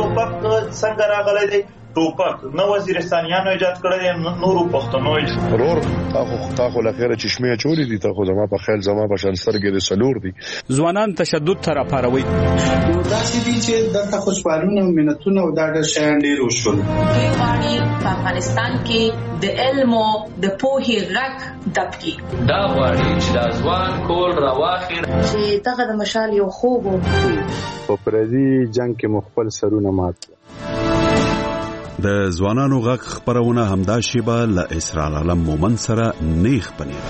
ټوپک څنګه راغلی دی؟ ټوپک نو وزیرستانیانو ایجاد کړی دی، نورو پښتنو ورور تاخو لخيره چشمه چولې دي، تاخو زما په خیال زما په شان سترګې د سلور دي. ځوانان تشدد تر پاروي داسې دي چې دغه خوشحالونه ملتونه او دا د شان ډیر وشول. په افغانستان کې د علم او د پوهې غږ دبکی دا غواړي چې د ځوان کول راواخیر چې دغه د مشال یو خوب په پردي جنگ کې مخبل سرونه مات. د ځوانانو غږ خبرونه همدا شیبه له اسرار عالم مومن سره نیخ پنیر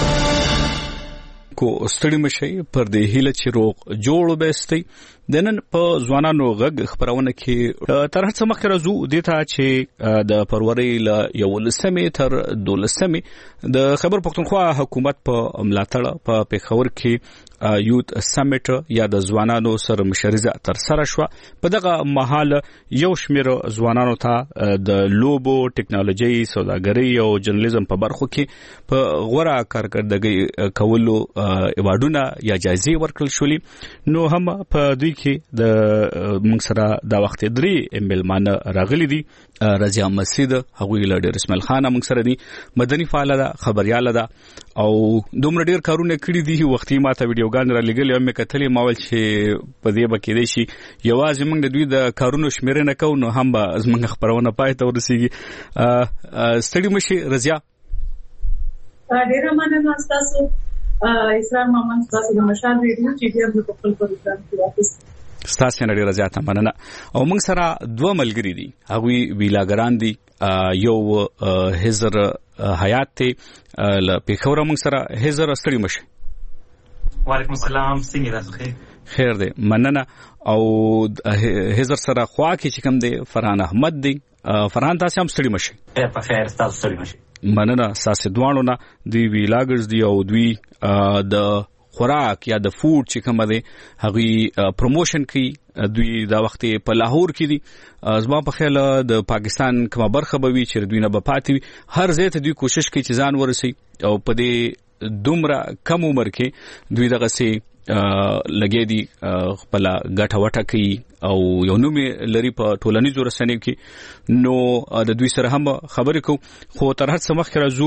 کو ستړي مشي پر دې هیله چې روغ جوړ وبستي د نن په ځوانانو غږ خبرونه کې تر هڅه مخکې راځو دیتا چې د فروری ل 11 تر 12 د خیبر پختونخوا حکومت په ملاتړ په پیښور کې یوت سمیټ یا د ځوانانو سره مشرزه تر سره شو. په دغه مهال یو شمېر ځوانانو ته د لوبو ټکنالوژي سوداګري او جرنالیزم په برخو کې په غوړه کارکړدګي کولو ایوارډونه یا جایزې ورکړل شولې. نو هم په دوی کې د موږ سره د وخت درې ملمانه راغلي دي. رضیا مسجد هغه له ډیر اسماعیل خان موږ سره دي، مدني فعال ده، خبريال ده او دومره ډیر کارونه کړی دي. وختي ماته ویډیوګان را لګلې مې کتلې ماول چې په دې بکې دي شي یوازې موږ د دوی د کارونو شمیرنه کوو، نو هم به زموږ خبرونه پای ته ورسیږي. ستړي مشي رضیا. ډیر مننه تاسو اسلام محمد تاسو د مشال ریډیو چې بیا په خپل پروګرام کې واپس ستاسو نه ډیر زیاته مننه. او موږ سره دوه ملګری دي، هغه ویلاګران دي. یو هزر حیات ته ل پیښور موږ سره هزر ستړي مشي. وعلیکم السلام، څنګه تاسو؟ خیر دی، مننه. او هزر سره خوا کې چې کوم دی فرحان احمد دی. فرحان تاسو هم ستړي مشي. په خیر تاسو ستړي مشي. مننه. ساسه دوانو نه دی ویلاګرز دی او دوی د خوراک یا د فود چې کوم دی هغه پروموشن کوي. دوی دا وخت په لاهور کې دي. زما په خیال د پاکستان کومه برخه به وي چې دوی نه به پاتې هر ځای ته دوی کوشش کوي چې ځان ورسي او په دې دومره کم عمر کې دوی دغه سي لګې دي خپل غټه وټه کوي او یو نوم لري په ټولنیزو رسنیو کې. نو د دوی سره هم خبرې کو. خو تر هڅه مخکې راځو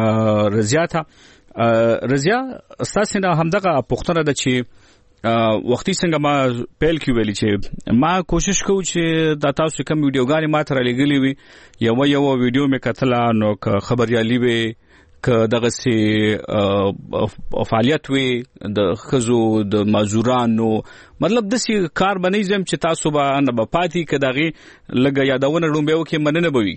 رضیا اساسا نه همدغه پښتنه ده چې وختي څنګه ما پیل کې ویلي چې ما کوشش کوم چې دا تاسو کوم ویډیوګانې ما تر لګلې وي یو ویډیو مې کتل نو خبريالي وي که دغه سي فعالیت وي د خزو د مازورانو مطلب د سي کار بنې زم چې تاسو به نه پاتې کداغي لګا یادونه رومبه وکي مننه بوي.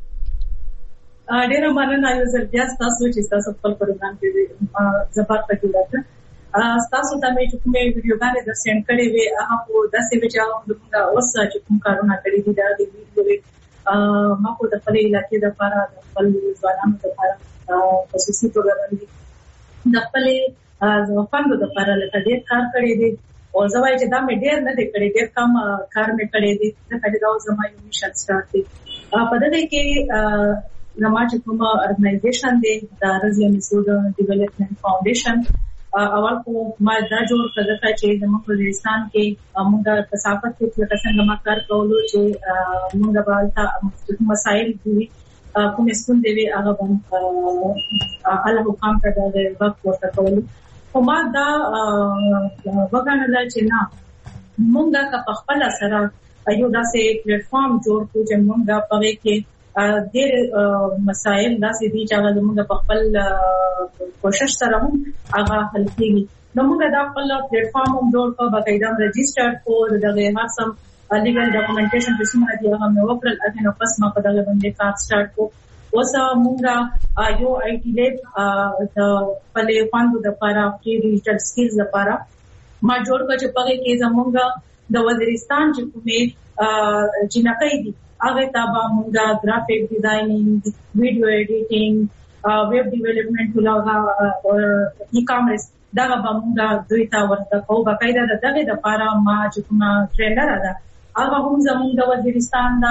ډیره مننه یو ځل بیا تاسو چې تاسو خپل پروګرام کې زبر پکې راځه. تاسو ته مې چې کومې ویډیوګانې در سند کړې وي هغه په داسې وجه موږ اوس چې کوم کارونه کړی دي دا د ویډیو ما په د خپل علاقې د لپاره د خپل ځوانانو لپاره خصوصي پروګرام دي د خپل ځوانانو لپاره لکه ډېر کار کړی دی او زوای چې دا مې ډېر نه دی کړی، ډېر کم کار مې کړی دی. دا کله دا زما یو میشن سٹارټ دی. په دې کې زما چې کوم ارګنایزیشن دی دا رضیا مسعود ډیولپمنٹ فاونډیشن اول کو ما دا جوړ کړل چې د افغانستان کې موږ د کثافت کې څنګه ما کار کولو چې موږ د بالتا مسائل دي کوم څه دی هغه باندې الله حکم کړی دی وخت ورته کولو. او ما دا وګڼل چې نه موږ کا په خپل سره یو داسې پلیټ فارم جوړ کړو چې موږ په وې کې ډېر مسائل داسې دي چې هغه موږ په خپل کوشش سره هم هغه حل کړي. نو موږ دا خپل پلیټ فارم هم جوړ کړو، باقاعده رجسټر کو دغه هڅم لیګل ډاکومنټیشن په سیمه دی هغه مې وکړل. اته نو پس ما په دغه باندې کار سٹارټ کو. اوس موږ یو آی ټی لیب د خپل فاندو د لپاره کې ډیجیټل سکلز لپاره ما جوړ کړ چې په کې زموږ د وزیرستان چې کومې جنکې دي هغه تابع موږ گرافیک ډیزاینینګ، ویډیو ایډیټینګ، ویب ډیولپمنٹ ولاغه ای کامرس دا به موږ دوی ته ورته کوو. باقاعده دغه د لپاره ما چې کومه ټرینر ده هغه هم زموږ د وزیرستان دا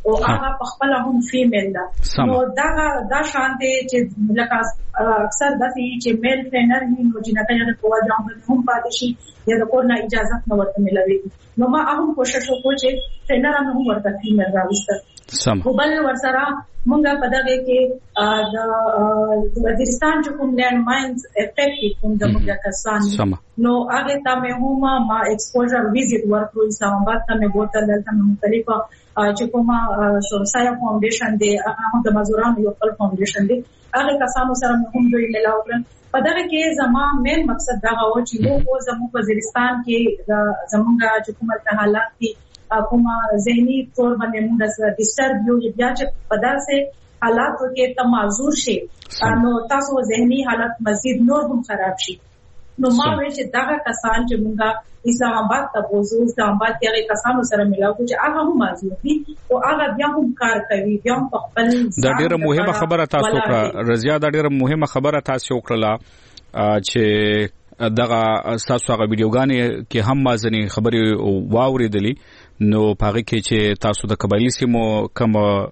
او هغه په خپل هم فیمیل ده. نو دا شانته چې لکه اکثر داسې چې میل ټرینر نو جنته په وجه هم پاتې شي یا د کورنا اجازه نه ورته ملوي. نو ما هم کوشش وکړ چې ټرینر هم ورته فیمیل راوستل. بل ورسره مونږه په دغه کې د وزیرستان چې کوم لینډ ماینز افیکټ کوم د مونږه کسان نو هغه ته مې هم ما ایکسپوژر ویزیټ ورکړو اسلام آباد ته مې بوتل دلته مختلفه چې کومه سوسایا فاونډیشن دی هغه د مزورانو یو خپل فاونډیشن دی هغه کسانو سره هم دوی ملاو کړل. په دغه کې زما مین مقصد دا و چې موږ زموږ وزیرستان کې زموږه چې کومه حالات دي کومه ذهني طور باندې موږ ډیسټرب یو یا چې په داسې حالاتو کې تمازور شي نو تاسو ذهني حالت مزید نور هم خراب شي. نو ما ویل چې دغه کسان چې موږ اسلام آباد ته بوزو اسلام آباد کې هغه کسانو سره ملاو چې هغه هم معذور دي او هغه بیا هم کار کوي بیا هم خپل دا ډیره مهمه خبره تاسو کړه رضیا دا ډیره مهمه خبره تاسو کړله چې دغه تاسو هغه ویډیوګانې کې هم مازني خبرې واوریدلې نو پاره کې چې تاسو د قبایلی سیمو کوم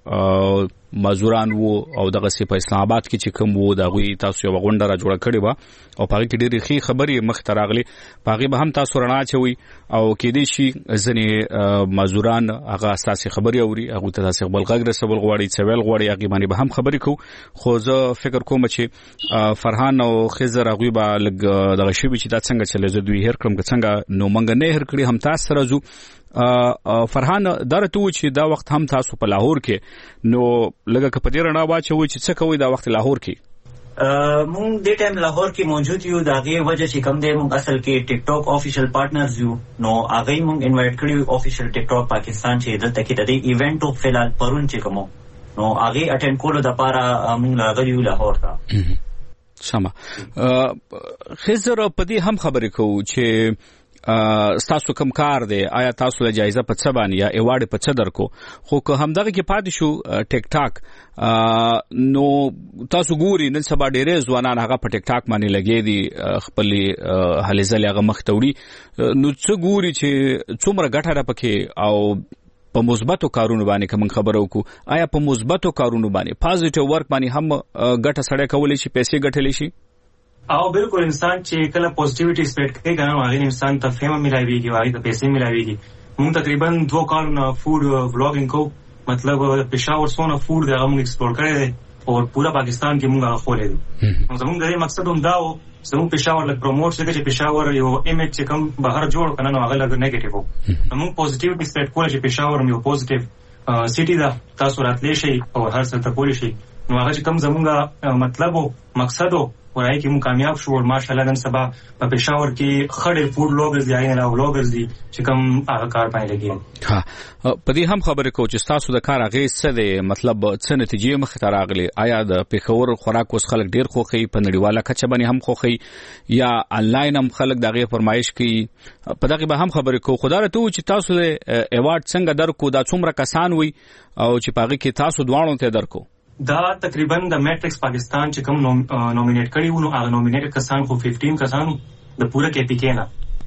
مزوران وو او دغه سی په اسلام آباد کې چې کوم وو دغه تاسو یو غونډه را جوړه کړې و او پاره کې ډېری خې خبرې مخ ته راغلي پاره به هم تاسو رڼا چوي او کې دې شي ځنې مزوران هغه اساسي خبرې اوري هغه ته تاسو بل غږ رسول غواړي سوال غواړي هغه باندې به هم خبرې کو خو زه فکر کوم چې فرحان او خضر هغه به لګ دغه شی چې دا څنګه چلے زه دوی هر کړم څنګه نو منګ نه هر کړی هم تاسو راځو. فرحان درته و چې دا وخت هم تاسو په لاهور کې نو لګه کپدې رڼا واچوي چې څه کوي دا وخت لاهور کې مونږ د ټیم لاهور کې موجود یو داغه وجه چې کوم دی مونږ اصل کې ټیک ټاک افیشل پارټنرز یو نو هغه مونږ انوایټ کړیو افیشل ټیک ټاک پاکستان چې دلته کې د دې ایونت او فلال پرون چې کوم نو هغه اټینډ کولو د پاره مونږ راغلیو لاهور ته. سما خزر په دې هم خبرې کوو چې تاسو کوم کار دی آیا تاسو له جایزه په څه باندې یا ایوارډ په څه درکو خو که همدغه کې پاتې شو ټیک ټاک نو تاسو ګوري نن سبا ډېرې ځوانان هغه په ټیک ټاک باندې لګي دي خپل هلې ځلې هغه مختوري نو څه ګوري چې څومره ګټه را پکې او په مثبتو کارونو باندې کوم خبرو کو آیا په مثبتو کارونو باندې پازیټیو ورک باندې هم ګټه سړی کولای شي پیسې ګټلې شي او بالکل انسان چې کله پوزټیویټي سپریډ کوي کنه هغه انسان ته فیم ملایويږي هغه ته پیسې ملایويږي. موږ تقریبا 2 کالونه فوډ ولاګینګ کو مطلب پېښور سونه فوډ دغه موږ ایکسپلور کړی دی او پورا پاکستان کې موږ خولې دي. نو زموږ د مقصد هم دا و زموږ پېښور لک پروموټ چې پېښور یو ایمیج چې کوم بهر جوړ کنه نو هغه لګ نیگیټیو موږ پوزټیویټي سپریډ کول چې پېښور یو پوزټیو سټي دا تاسو راتلې شي او هر څه ته کولی شي نو هغه چې کوم زموږ مطلب مقصد ورای کې مو کامیاب شو او ماشاءالله نن سبا په پېښور کې خړې فوډ لوګرز دی نه لوګرز دي چې کوم هغه کار پای لګي. ها په دې هم خبرې کو چې تاسو د کار هغه څه دی مطلب څه نتیجې مخ ته راغلي آیا د پېښور خوراک اوس خلک ډیر خوخي په نړیواله کچه باندې هم خوخي یا انلاین هم خلک دغه فرمایش کوي په دغه به هم خبرې کو خدای ته چې تاسو ایوارډ څنګه درکو دا څومره کسان وي او چې پاګه کې تاسو دوانو ته درکو دا تقریبا د میټرکس پاکستان چې کوم نومینیټ کړي وو نو هغه نومینیټ کسان خو 15 کسان د پوره کې پی کې نه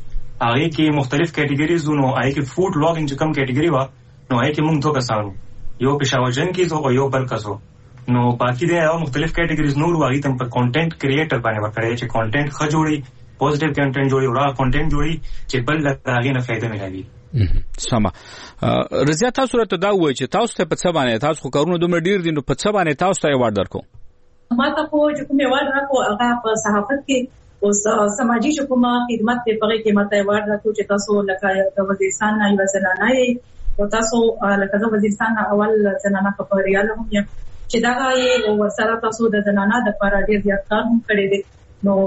هغه کې مختلف کیټګریز نو هغه کې فوډ لاګینګ چې کوم کیټګری وا نو هغه کې موږ 2 کسان یو پېښور جن کې او یو بل کسو نو باقي د مختلف کیټګریز نور هغه تم په کنټینټ کریټر باندې ورکړي چې کنټینټ ښه جوړي پوزټیو کنټینټ جوړي او را کنټینټ جوړي چې بل هغه نه فائدہ ملایي. سما رضیا تاسو راته دا وایي چې تاسو ته په څه باندې تاسو کارونه دومره ډیر دي نو په څه باندې تاسو ته ایوارډ درکو ما ته خو چې کوم ایوارډ راکو هغه په صحافت کې او سماجی حکومت خدمت په پاره کې ماته ایوارډ راکو چې تاسو لکه د وزیرستان نه یو زنانه او تاسو لکه د وزیرستان اول زنانه خبرياله هم چې دا یې ورسره تاسو د زنانه د لپاره ډیر زیات کار هم کړی دی نو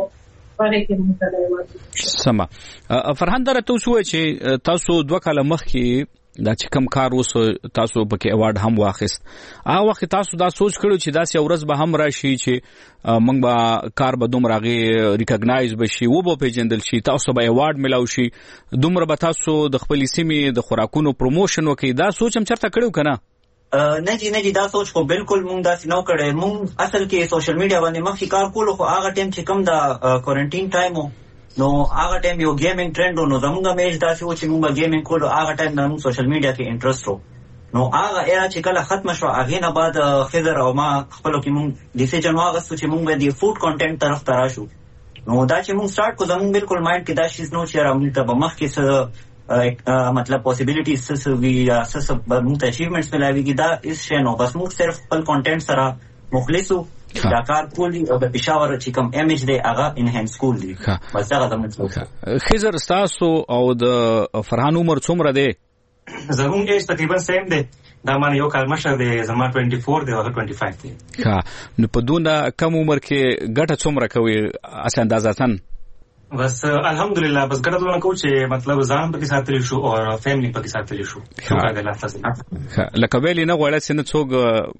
سما فرحان درته وسوي چې تاسو 2 کال مخکې دا چې کم کار وس تاسو پکې ایوارډ هم واخیست هغه وخت تاسو دا سوچ کړو چې دا سې ورځ به هم راشي چې موږ به کار به دومره غي ریکګنایز بشي و به پیژندل شي تاسو به ایوارډ ملاوي شي دومره به تاسو د خپل سیمې د خوراکونو پروموشن وکړي دا سوچ هم چرته کړو کنه نه جی دا سوچ خو بالکل مونږ داسې نو کړی مونږ اصل کې سوشل میډیا باندې مخکې کار کولو خو هغه ټیم چې کوم د کوارنټین ټایم نو هغه ټیم یو گیمینګ ټرند نو زموږ میج داسې و چې مونږ گیمینګ کولو هغه ټایم د سوشل میډیا کې انټرست وو نو هغه ایرا چې کله ختم شو هغه نه بعد خضر او ما خپل کې مونږ ډیسیژن واغستو چې مونږ به د فود کانټینټ طرف ته راشو. نو دا چې مونږ سٹارټ کو زمونږ بالکل مایند کې دا شیز نو چې را مونږ ته به مخ کې څه مطلب پوسیبلیټیز څه وی یا څه مونږ ته اچیومنټس ملاويږي دا اس شی نو بس مونږ صرف خپل کانټینټ سره مخلصو دا کار کولی او د پېښور چې کوم امیج دی هغه انهانس کول دي بس دا زموږ خضر تاسو او د فرحان عمر څومره دی؟ زموږ ایج تقریبا سیم دی. دا معنی یو کال مشر دی زما 24 دی او 25 دی. ها نو په دونه کم عمر کې ګټه څومره کوي اس اندازاتن؟ بس الحمدلله بس ګټه دونه کو چې مطلب ځان په کې ساتلی شو او فیملی په کې ساتلی شو. شکر دی الله تعالی. لکه ویلی نه غواړي چې نه څوک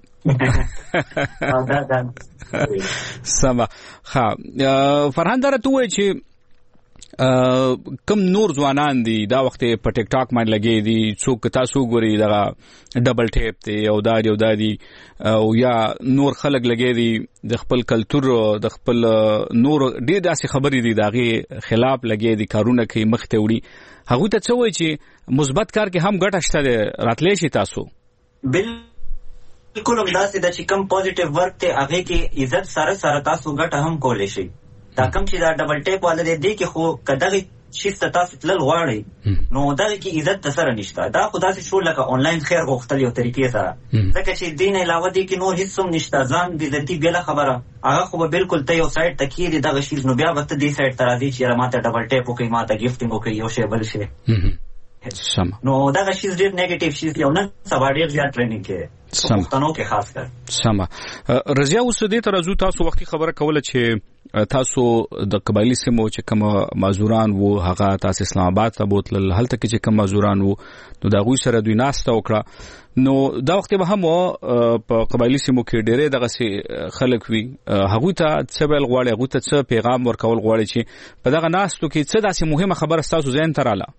سما. ها فرحان درته وای چې کم نور ځوانان دي دا وخت په ټیک ټاک باندې لګي دي څوک تاسو ګوري دا ډبل ټیپ ته یو دادي او یا نور خلک لګي دي د خپل کلچر د خپل نور ډېر داسې خبرې دي داغه خلاف لګي دي کارونه کوي مخ ته وړي هغه ته څه وای چې مثبت کار کې هم ګټه شته راتلی شي تاسو؟ بالکل همداسې د چې کم پوزټیو ورک ته هغه کې عزت سره سره تاسو ګټه هم کولای شي. دا کم چې دا ډبل ټیپ والا دی کې خو کداغه شیفت تاسو تل غواړي نو دا کې عزت سره نشته. دا خدا سي شو لکه آنلاین خیر غوښتل یو طریقې سره ځکه چې دین علاوه دي کې نور هیڅ هم نشته. ځان دې د دې بل خبره هغه خو بالکل ته یو سایت تکې دغه شیز نو بیا وخت دې سایت تر دې چې ماته ډبل ټیپ وکي ماته گیفټینګ وکي یو شی بل شي سم. نو دا شیز ډېر نیگیټیو شیز یو نه سبا ډېر زیات ټریننګ کې پښتنو کې خاص کر سم. رضیا اوس دې تر ازو تاسو وختي خبره کوله چې تاسو د قبایلی سیمو چې کوم مازوران وو هغه تاسو اسلام آباد ته بوتل هلته کې چې کوم مازوران وو نو دا غوي سره دوی ناسته وکړه نو دا وخت به هم په قبایلی سیمو کې ډېرې دغه خلک وي هغه ته څه بل غواړي هغه ته څه پیغام ورکول غواړي چې په دغه ناستو کې څه داسې مهمه خبره تاسو ذهن ته رااله؟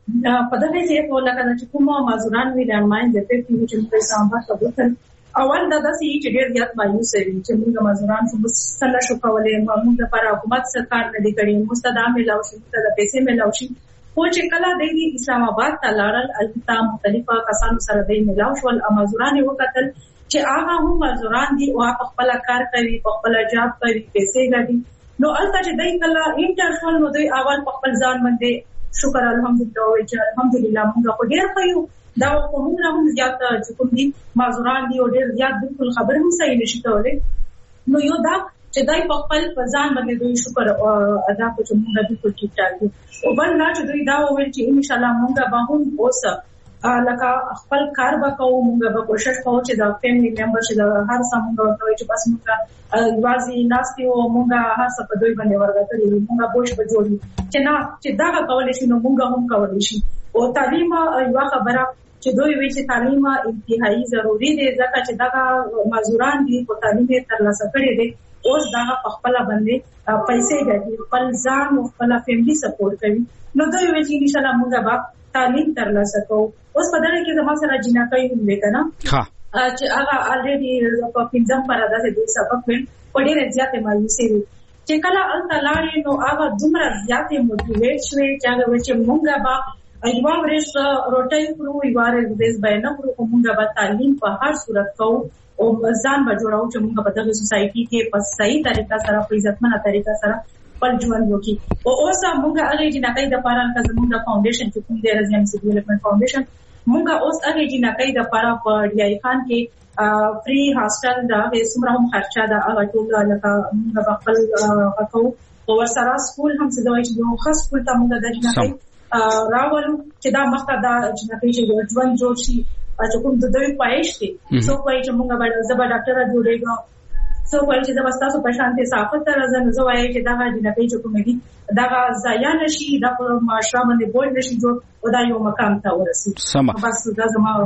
په دغه ځای په لکه چې کوم مازوران وی د ماین د فکر چې په اسلام آباد ته بوتل اول دا داسې چې ډېر زیات مایوس وي چې موږ مازوران څه مستله شو کولای موږ لپاره حکومت سرکار نه دی کړی مستدام ملاو شي د پیسې ملاو شي خو چې کله د اسلام آباد ته لاړل البته مختلفه کسانو سره د ملاو شو مازوران یو قتل چې هغه هم مازوران دي او په خپل کار کوي په خپل جاب کوي پیسې ګټي نو البته چې دای کله انټرنل نو دوی اول په خپل ځان باندې شکر الحمدلله او چې الحمدلله موږ په ډېر خیو دا کومه هم زیات چې کوم دي مازوران دي او ډېر زیات بالکل خبر هم صحیح نشي کولای نو یو دا چې دای په خپل ځان باندې دوی شکر ادا کوي چې موږ د ټول ټیک ټاک دي او بل نه چې دوی دا وویل چې ان شاء الله موږ به هم اوس لکه خپل کار وکړو موږ به کوشش کوو چې دا فیملی ممبر چې دا هر څه موږ کوي چې بس موږ واځي ناستي او موږ هر څه په دوی باندې ورغتري موږ بوش به جوړو چې نه چې دا کولای شي نو موږ هم کولای شي او تعلیم یو خبره چې دوی وی چې تعلیم انتهایی ضروری دی ځکه چې دا مازوران دي په تعلیم ترلاسه کړي دي اوس دا په خپل باندې پیسې ګټي خپل ځان او خپل فیملی سپورټ کوي نو دوی وی چې ان شاء الله موږ به تعلیم ترلاسه کوو اوس په دغه کې زموږ سره جنکای هم وکنه ها چې هغه الریډي په پنځم پر داسې د سبق وین په ډېر زیات مایوسي چې کله الله نو هغه دومره زیات موټیویټ شوی چې هغه چې موږ به ایوه ورس روټي کړو ایوه ورس به نه کړو موږ به تعلیم په هر صورت کوو او ځان به جوړاو چې موږ په دغه سوسايټي کې په صحیح طریقه سره په عزتمنه طریقه سره خپل ژوند وکړي او اوس موږ هغه جنکای د پاره چې موږ فاونډیشن چې کوم دی رزيانسي ډیولپمنٹ فاونډیشن موږ اوس هغه جنکای د پاره په ډیای خان کې فری هاستل دا سمره هم خرچه دا هغه ټول لکه موږ خپل وکړو او سره سکول هم څه دوی چې یو خاص سکول ته موږ د جنکای راولو چې دا مخته دا جنکای چې ژوند جوړ شي چې کوم د دوی پایښت دي څو کوي چې موږ به زبر ډاکټر جوړېږو څو کوي چې د تاسو په شانتي صحافت راځي نو وایي چې دا جنکای چې کوم دي دا ځای نشي دا په معاشره باندې بول نشي جوړ او دا یو مقام ته ورسي بس دا زما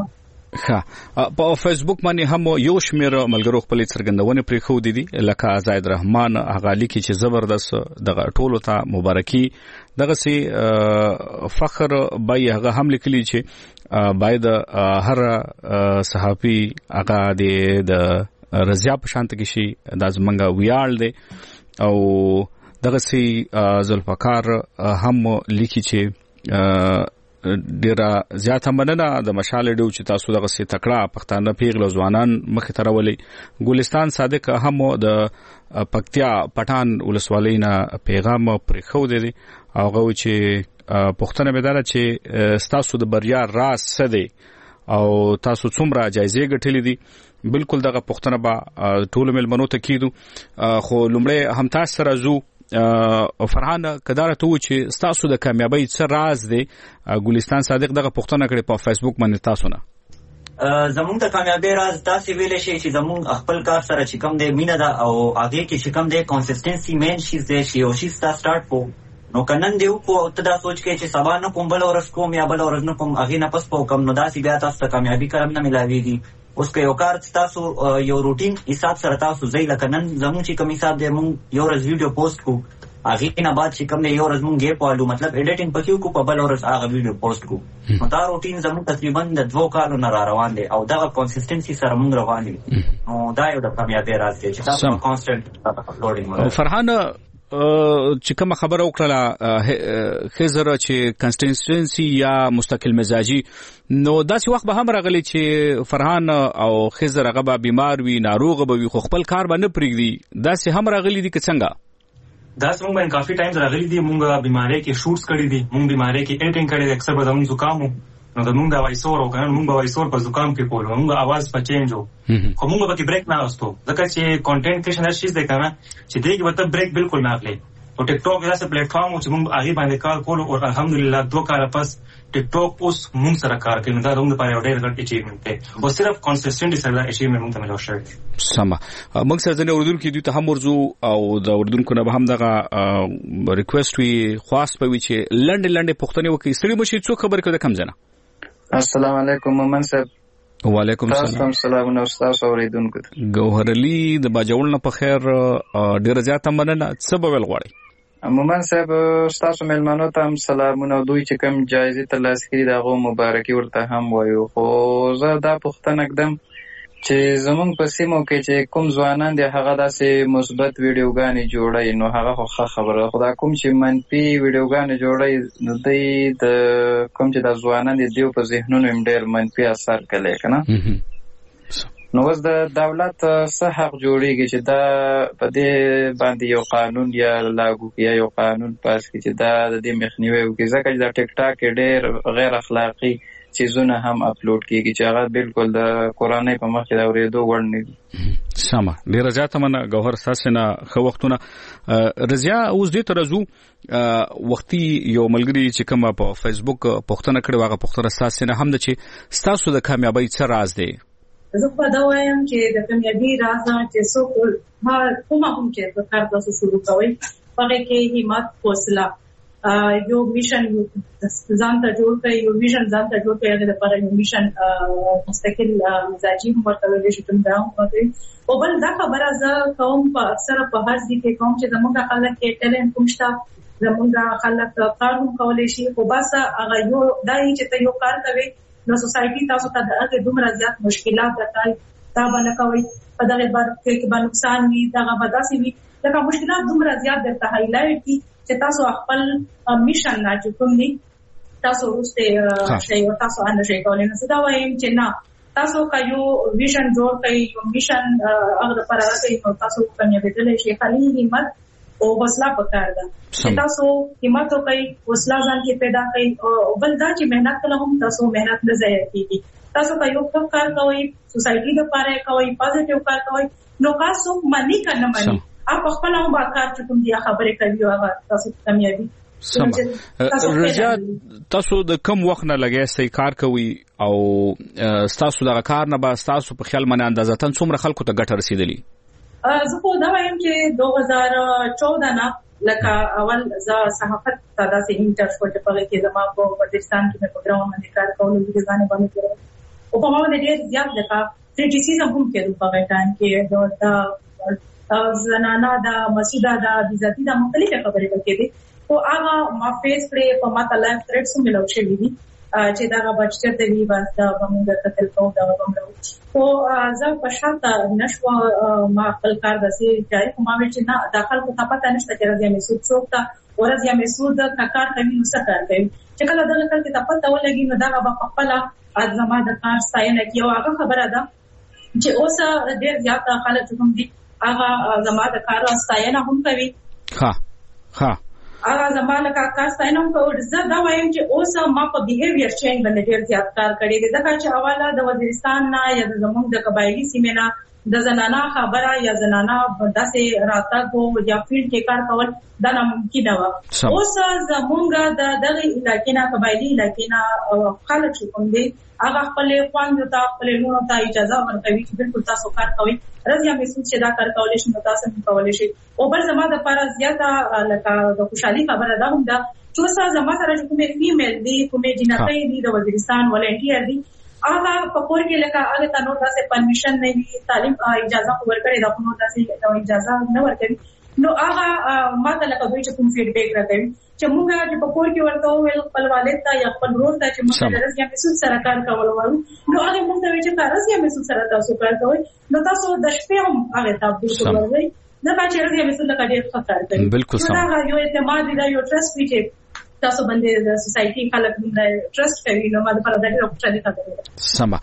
په فیسبوک باندې هم یو شمیر ملګرو خپل څرګندونه پرې خو دي لکه زید رحمان اغالی کی چې زبردست دغه ټولو ته مبارکي دغه سي فخر بای هغه هم لیکلي چې باید هر صحافي هغه د رضیا په شانت کې شي د زمنګ ویاړ دی او دغه سي ذوالفقار هم لیکي چې ډیره زیاته مننه د مشال ډیو چې تاسو دغه سي تکړه پښتانه پیغله ځوانان مخ ته راولي ګلستان صادق هم د پکتیا پټان ولسوالینا پیغام پرې خو دي هغه چې پښتنه مدار چې تاسو د بریا راز څه دی او تاسو څومره جایزې ګټلې دي بالکل دغه پښتنه با ټول ملمنو ته کیدو خو لومړی هم تاسو سره زو فرحان کدار ته چې تاسو د کامیابی څه راز دی ګلستان صادق دغه پښتنه کړي په فیسبوک باندې تاسو نه زمونږ د کامیابی راز تاسو ویل شي چې زمونږ خپل کار سره چې کوم دی مینه ده او هغه کې چې کوم دی کنسستنسي مین شي چې او شي سٹارټ کو نو کنن دیو کو ته دا سوچ کې چې سبا نه کوم بل ورځ کوم یا بل ورځ نه کوم هغه نه پس په کوم نو دا سی بیا تاسو ته کامیابی کارم نه ملاويږي اوس که یو کار تاسو یو روټین حساب سره تاسو ځای لکه نن زموږ چې کوم حساب دی مونږ یو ورځ ویډیو پوسټ کو هغه نه بعد چې کوم دی یو ورځ مونږ یې پالو مطلب ایډیټینګ پکې کو په بل ورځ هغه ویډیو پوسټ کو نو دا روټین زموږ تقریبا د 2 کالو نه روان دی او دا کنسستنسي سره مونږ روان دي نو دا یو د کامیابی راز دی چې تاسو کانسټنټ اپلوډینګ فرحان چې کوم خبره وکړه خزر چې کنسټنسي یا مستقل مزاجي نو داسې وخت به هم راغلی چې فرحان او خزر هغه به بیمار وي ناروغ به وي خو خپل کار به نه پرېږدي داسې هم راغلی دي که څنګه داسې موږ باندې کافي ټایمز راغلی دي موږ بیماری کې شوټس کړي دي موږ بیماری کې ایډیټینګ کړي دي اکثر به زموږ زکام نو د موږ د وایسور او کنه موږ وایسور په زکام کې کولو موږ आवाज په چینج وو خو موږ به کې بریک نه راستو ځکه چې کانټینټ کریشن هر شي ده کنه چې دغه وته بریک بالکل نه اخلي او ټیک ټاک داسې پلیټ فارم چې موږ هغه باندې کار کولو او الحمدلله 2 کال پس ټیک ټاک اوس موږ سره کار کوي دا موږ لپاره ډېر غټ اچیومنت دی او صرف کنسستنټ سره اچیومنت موږ ته ملو شوی سم موږ سره د اردن کې دوی ته هم ورزو او د اردن کو نه هم دغه ریکوست وی خاص په وی چې لنډ پښتني وکي سړي مشي څو خبر کړه کم زنه السلام علیکم مومن صاحب وعلیکم السلام سلام استاد اوریدونکو ګوهر علي د باجوړ نه په خیر ډیر زیاته مننه څه به ول غواړي مومن صاحب تاسو ملمنو ته هم سلامونه دوی چې کوم جایزې ترلاسه کړي دغه مبارکي ورته هم وایو خو زه دا پوښتنه کوم چې زمونږ په سیمو کې چې کوم ځوانان دي هغه داسې مثبت ویډیوګانې جوړوي نو هغه خو خبره خدا کوم چې منفي ویډیوګانې جوړوي نو دوی د کوم چې د ځوانان دي دیو په ذهنونو هم ډېر منفي اثر کوي کنه نو اوس د دولت څه حق جوړیږي چې دا په دې باندې یو قانون یا لاګو یا یو قانون پاس کړي چې دا د دې مخنیوي وکړي ځکه چې د ټیک ټاک ډېر غیر اخلاقی چیزونه هم اپلوډ کیږي چې هغه بالکل د قرآنی په مخ کې دا اورېدو وړ نه دي سمه ډیره زیاته مننه ګوهر ساسنه خو وختونه رضیا اوس دې ترزو وختي یو ملګری چې کوم په فیسبوک پښتنه کړي واغه پښتنه ساسنه هم د چې تاسو د کامیابی څه راز دی زه په دا وایم چې د کامیابی راز چې څوک کومه هم چې د کار تاسو شروع کوئ هغه کې همت حوصله یو میشن ځان ته جوړ کړئ یو ویژن ځان ته جوړ کړئ هغه لپاره یو میشن مستقل مزاجي ورته ویل شي کوم دا کوي او بل دا خبره زه کوم په اکثر په هر ځای کې کوم چې زموږ خلک کې ټیلنټ کومشته زموږ خلک کار کولای شي خو بس هغه یو دای چې ته یو کار کوي نو سوسایټي تاسو ته د هغه دومره زیات مشکلات درکای تا باندې کوي په دغه بار کې به نقصان وي دغه به داسې وي لکه مشکلات دومره زیات درته هایلایټ دي چې تاسو خپل میشن نه چوکم دي تاسو ورسته شي او تاسو ان شي کولای نو دا وایم چې نه تاسو کایو ویژن جوړ کړئ یو میشن هغه پر راځي نو تاسو کامیاب کېدل شي خالي همت او حوصله پکار ده چې تاسو همت او کوي حوصله ځان کې پیدا کړئ او بل دا چې مهنت کله هم تاسو مهنت نه ضایع کیږي تاسو کایو کار کوي سوسایټي لپاره کوي پازیټیو کار کوي نو تاسو مانی کنه مانی اپ خپل هم با کار چې کوم دی خبرې کوي او هغه تاسو کامیابی سم رجا تاسو د کم وخت نه لګي سې کار کوي او تاسو د کار نه با تاسو په خیال باندې اندازاتن څومره خلکو ته ګټه رسیدلی زه په دا وایم چې 2014 نه لکه اول ز صحافت ساده سي انټر شو په کې زما په پاکستان کې په پروګرام باندې کار کولو د ځانې باندې کړو او په ما باندې ډېر زیات لکه کریټیسیزم هم کېدو په ټایم کې دا زنانا دا مسوده دا بيزتي دا مختلفه خبرې وکړي او هغه ما فیس کړې په ماته لایف تھریټس هم ملو شي دي چې دا بچته د وی واسطه باندې قتل کوو دا ومرو او زه په شاته نشو ما خپل کار داسې جاري کومه چې نه داخل کو پته نشته چې راځي مسعود څوک تا ورځ یا مسعود کار کوي نو څه کار کوي چې کله دغه خلک ته پته ولګي نو دا به په خپل زما د کار ستاینه کوي او هغه خبره ده چې اوس ډېر زیات خلک کوم دي هغه زما د کار ستاینه هم کوي. هغه زما له کار ستاینه هم کوي. زه دا وایم چې اوس ما په بیهیویر چینج باندې ډېر زیات کار کړی دی ځکه چې حواله د وزیرستان نه یا زموږ د قبایلي سیمې نه د زنانه خبره یا زنانه داسې راتګ یا فیلډ کې کار کول دا ناممکنه وه. اوس زموږ د دغه علاقې نه قبایلي علاقې نه خلک چې کوم دي هغه خپلې خویندو ته خپلې لوڼو ته اجازه ورکوي چې بالکل تاسو کار کوئ رضیا محسوس چې دا کار کولی شي نو تاسو هم کولی شئ. او بل زما دپاره زیاته لکه د خوشحالي خبره دا هم ده چې اوس زما سره چې کومې فیمیل دي کومې جنکۍ دي د وزیرستان ولنټیر دي هغه په کور کې لکه هغه ته نور داسې پرمیشن نه وي تعلیم اجازه خو ورکړې ده خو نور داسې اجازه نه ورکوي نو هغه ما ته لکه دوی چې کوم فیډبیک راکوي چې موږ چې په کور کې ورته وویل خپل والد ته یا خپل ورور ته چې موږ د رضیا محسوس سره کار کول غواړو نو هغه موږ ته وایي چې رضیا محسوس سره تاسو کار کوئ نو تاسو د شپې هم هغه ته بالکل ورځئ ځکه چې رضیا محسوس لکه ډېر ښه کار کوي. بالکل سم. دا یو اعتماد دی یو ټرست وي چې تاسو باندې د سوسایټي خلک ټرست کوي نو ما د پر دغه خوشالي خبره ده. سم.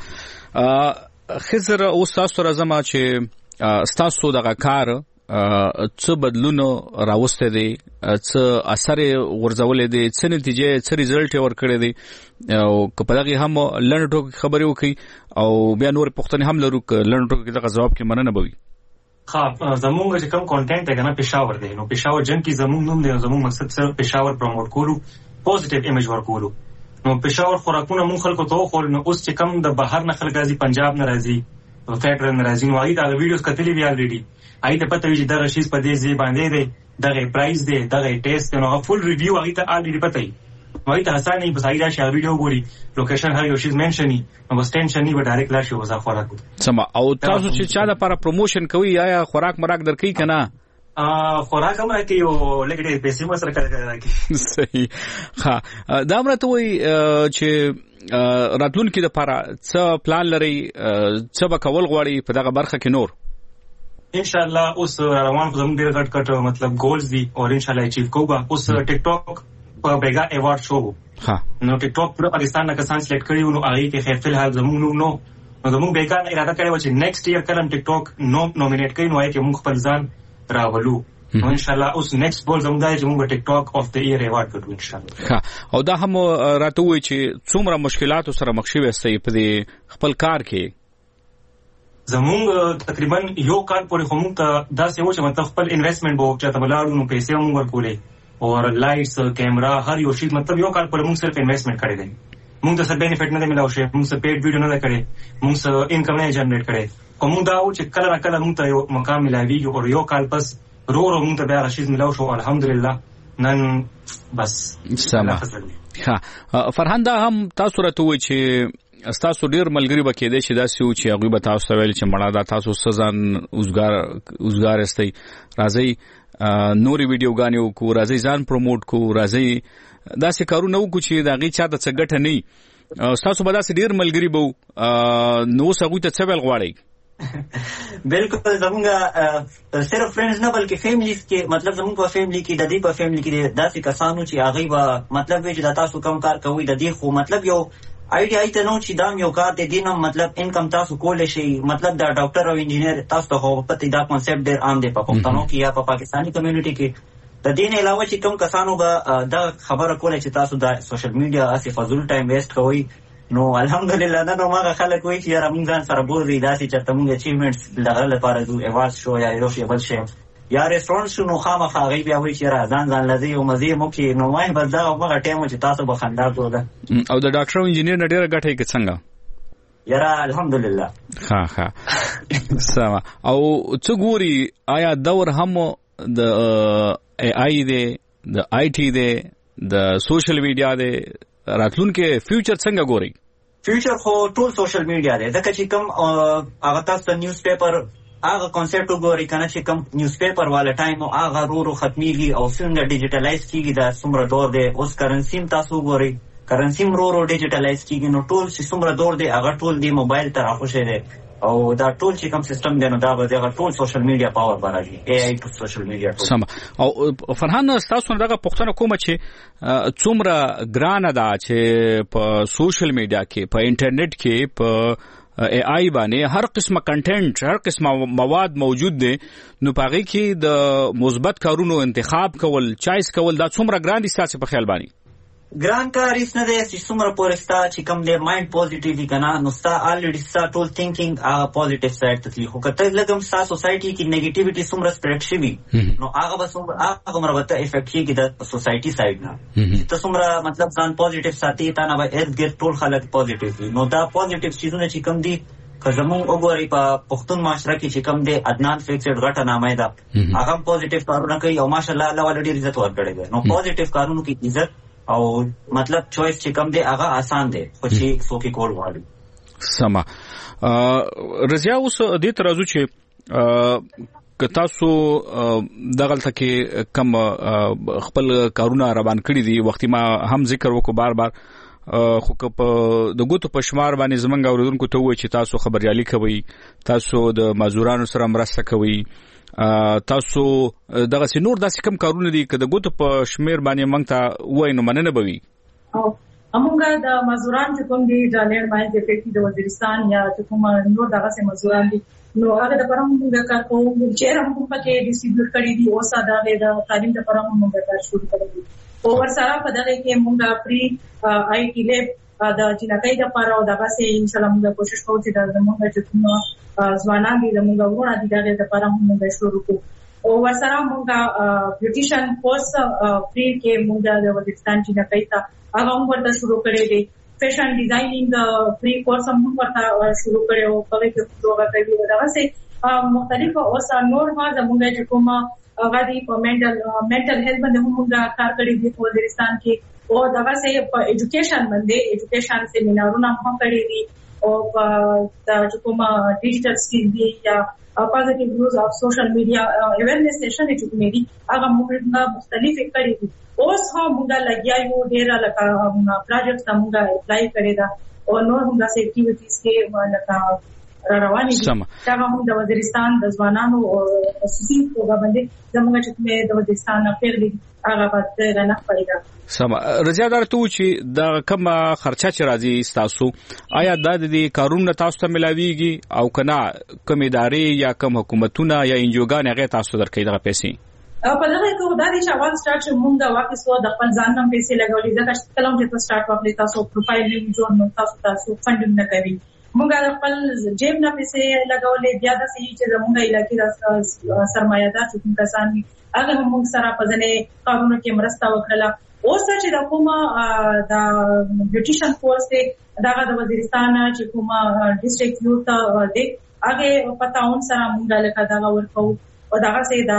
خزر اوس تاسو راځم چې تاسو دغه کار څه بدلونو راوسته دي څه اثر ورزولې دي څه نتیجه څه ریزلټ ورکړي دي او کپداغي هم لنډو خبرې وکي او بیا نور پښتنې هم لرو لنډو کې دغه جواب کې مننه بوي. زمونږ چې کوم کانټینټ دی کنه پېښور دی نو پېښور جن کې زمونږ نوم دی زمونږ مقصد سره پېښور پروموټ کولو پوزټیو ایمیج ورکولو نو پېښور خوراکونه مونږ خلکو ته خو نو اوس چې کوم د بهر نه خلک راځي پنجاب نه راځي فیکټر نه راځي نو هغه دا ویډیوز کتلې بیا الریډي هغه ته پته وي چې دا شیز په دې ځای باندې دی دغه پرایس دی دغه ټیسټ نو فول ریویو هغه ته الریډي پته وي وای ته حسن نه بس ایدا شهر ویډیو ګوري لوکیشن هر یو شیز منشني نو بس ټینشن نه و ډایرکټ لا شو وزا خوراک سم. او تاسو چې چا لپاره پروموشن کوي یا خوراک مراک درکې کنه خوراک هم راکې او لګړې پیسې مو سره راکې صحیح. دا مرته وای چې راتلونکي د لپاره څه پلان لري څه به کول غواړي په دغه برخه کې نور ان شاء الله اوس روان خو زموږ ډېر غټ مطلب ګولز دي او ان شاء الله اچیو کوو. اوس ټیک ټاک په بیگا ایوارډ شو نو ټیک ټاک پر پاکستان نه کسان سلیکټ کړي نو هغه کې خیر فل حال زموږ نو زموږ بیگا اراده کړی و چې نیکسټ ایئر کلم ټیک ټاک نومینیټ کړي نو هغه کې موږ خپل ځان راولو نو ان شاء الله اوس نیکسټ بول زموږ دی چې موږ ټیک ټاک اف د ایئر ایوارډ ګټو ان شاء الله. او دا هم راته وایي چې څومره مشکلات سره مخ شوي استئ په خپل کار کې زمونږ تقریبا یو کال پورې خو موږ ته داسې و چې مطلب خپل انویسټمنټ به چاته بلاړو نو پیسې هم ورکولې او لایټس کیمرا هر یو شی مطلب یو کال پورې موږ صرف انویسټمنټ کړی دی موږ ته څه بینیفټ نه دی ملاو شي موږ څه پیډ ویډیو نه دی کړی موږ څه انکم نه جنریټ کړی خو موږ دا و چې کله نه کله موږ ته یو مقام ملاویږي او یو کال پس رو موږ ته بیا راشد ملاو شو الحمدلله نن بس سلام. فرهان دا هم تاسو راته وایي چې تاسو ډیر ملګری بکې دي چې داسې و چې هغه به تاسو ویل چې مړه دا تاسو سزان اوسګار استي راځي نوري ویډیوګانې وکړو راځي ځان پروموټ کو راځي داسې کارونه وکړو چې دا غي چاته څه ګټه نه تاسو به داسې ډیر ملګری بو نو سغوی ته څه ویل غواړي بالکل زمونږ صرف فرندز نه بلکې فیملیز کې مطلب زمونږ په فیملی کې د دې په فیملی کې داسې کسانو چې هغه به مطلب وي چې تاسو کوم کار کوي د دې خو مطلب یو آیډیا ایته نو چې دا یو کار دی دینه مطلب انکم تاسو کولای شئ مطلب دا ډاکټر او انجینیر تاسو ته هو پته دا کانسپټ ډیر عام دی په پښتنو کې یا په پاکستاني کمیونټي کې د دین علاوه چې کوم کسانو به دا خبره کوله چې تاسو دا سوشل میډیا اسی فضول ټایم ویسټ کوئ نو الحمدلله دا نو ما خلک وایي چې رمضان ځان سره بوزي داسې چې موږ اچیومنټس لغه لپاره د ایوارډ شو یا یو شی بل شي یا ریسټورانټ شنو خامخا غي بیا وایي چې ځان لذي او مزي مو کې نو وای بس دا هغه ټایم چې تاسو به خندا کوله او د ډاکټر او انجینیر نه ډیره ګټه کې څنګه یاره الحمدلله سما او څو ګوري آیا دور هم د AI دی د IT دی د سوشل میډیا دی راتلونکي فیوچر څنګه ګوري فیوچر خو ټول سوشل میډیا دی ځکه چې کوم هغه تاسو نیوز پیپر هغه کانسپټ وګورئ کنه چې کوم نیوز پیپر والا ټایم او هغه ورو ختميږي او څنګه ډیجیټلایز کیږي دا څومره دور دی اوس کرنسی تاسو وګورئ کرنسی ورو ډیجیټلایز کیږي نو ټول چې څومره دور دی هغه ټول دی موبایل ته راخوشه دی او دا ټول چې کوم سیستم دی نو دا به دغه ټول سوشل میډیا پاور برابري AI ټو سوشل میډیا سم. او فرهان تاسو نه دغه پوښتنه کوم چې څومره ګرانه ده چې په سوشل میډیا کې په انټرنیټ کې په AI باندې هر قسمه کنټینټ هر قسمه مواد موجود دي نو پاره کې د مثبت کارونو انتخاب کول چایس کول دا څومره ګران دي تاسو په خیال باندې؟ ګران کار هیڅ نه دی چې څومره پورې ستا چې کوم دی مایند پوزیټیو وي کنه نو ستا الریډي ستا ټول تھینکینګ هغه پوزیټیو سایډ ته تللی خو که ته لږ ستا سوسایټي کې نیګیټیویټي څومره سپریډ شوي نو هغه به هغومره به ته افیکټ کېږي د سوسایټي سایډ نه چې ته څومره مطلب ځان پوزیټیو ساتې تا نه به ارد ګرد ټول خلک پوزیټیو وي نو دا پوزیټیو چیزونه چې کوم دي که زمونږ وګورئ په پښتون معاشره کې چې کوم دی عدنان فکسډ غټه نامه ده هغه هم پوزیټیو کارونه کوي او ماشاءالله الله والا ډېر عزت ورکړی دی نو پوزیټیو کارونو کې عزت او مطلب چويس چې کوم دی هغه آسان دی خو چې څوک کول غواړي. سما رضیا اوس دې ترازو چې که تاسو دغلته کې کم خپل کارونه روان کړی دي وختي ما هم ذکر وکړو بار بار خو که په د ګوتو په شمار باندې زمونږ اوریدونکو ته وایي چې تاسو خبريالي کوي تاسو د مزدورانو سره مرسته کوي تاسو دغه نور داسې کم کارونه دي که د ګوتو په شمیر باندې مونږ ته وایي نو مننه به وي. همغه د مزدوران چې کوم دي د لړ باندې فکري د وزیرستان یا چې کوم نور دغه مزدوران دي نو هغه د پرم موږ کار کوو چې هم پکې ډیسټریبیوټ کړی دي او ساده د تعلیم د پرم موږ کار شروع کړی دي او ورسره په دغه کې موږ فری IT لیب د جنکۍ د پاره او دغه سه ان شاء الله موږ کوشش کوو چې د موږ چې کوم ځوانان دي موږ ورونه دي دغه د پاره موږ شروع کوو او ورسره موږ بیوټیشن کورس فری کې موږ د وزیرستان جنکۍ ته هغه هم ورته شروع کړی دی فیشن ډیزاینینګ فری کورس هم ورته شروع کړو په دې کې دوه کوي دغه سه مختلف اوس نور ما زموږ چې کوم هغه دی په منټل هیلث باندې موږ کار کړی دی په وزیرستان کې او دغه سه په ایجوکیشن باندې ایجوکیشن سیمینارونه هم کړی دي او چې کوم ډیجیټل سکیل دی یا پوزټیو یوز اف سوشل میډیا اویرنس سیشن چې کوم دي هغه موږ مختلف کړی دي اوس هم موږ لګیا یو ډیر لکه پروجیکټ موږ اپلای کړی دا او نور موږ سه اکټیویټیز کې لکه رواني دي دا هم د وزیرستان د ځوانانو او خصوصي پروګرام باندې زموږ چې د وزیرستان پیغلي هغه باندې نه پیدا سم. رضا درته چې دا کوم خرچه چې راځي تاسو آیا د دې کارونه تاسو ته ملاويږي او کنا کوم ادارې یا کوم حکومتونه یا انجوګان هغه تاسو درکې دغه پیسې په دغه کې دا چې اول سٹارټ چې موږ واپس و د خپل ځان نم پیسې لګولې ځکه چې کلم چې سٹارټ وکړې تاسو پروفایل یې جوړ نو تاسو فنډینګ نه کوي موږ خپل جیب نه پیسې لګولې بیا د سې چې زموږ علاقې د سرمایه‌دار چې کسان هغه موږ سره په ځنې قانونو کې مرسته وکړه اوس چې د کومه د بیوټیشن کورس دی دغه د وزیرستان چې کومه ډیسټریکټ یوث دی هغه پتاون سره موږ لکه دا ورکو او دغه سه د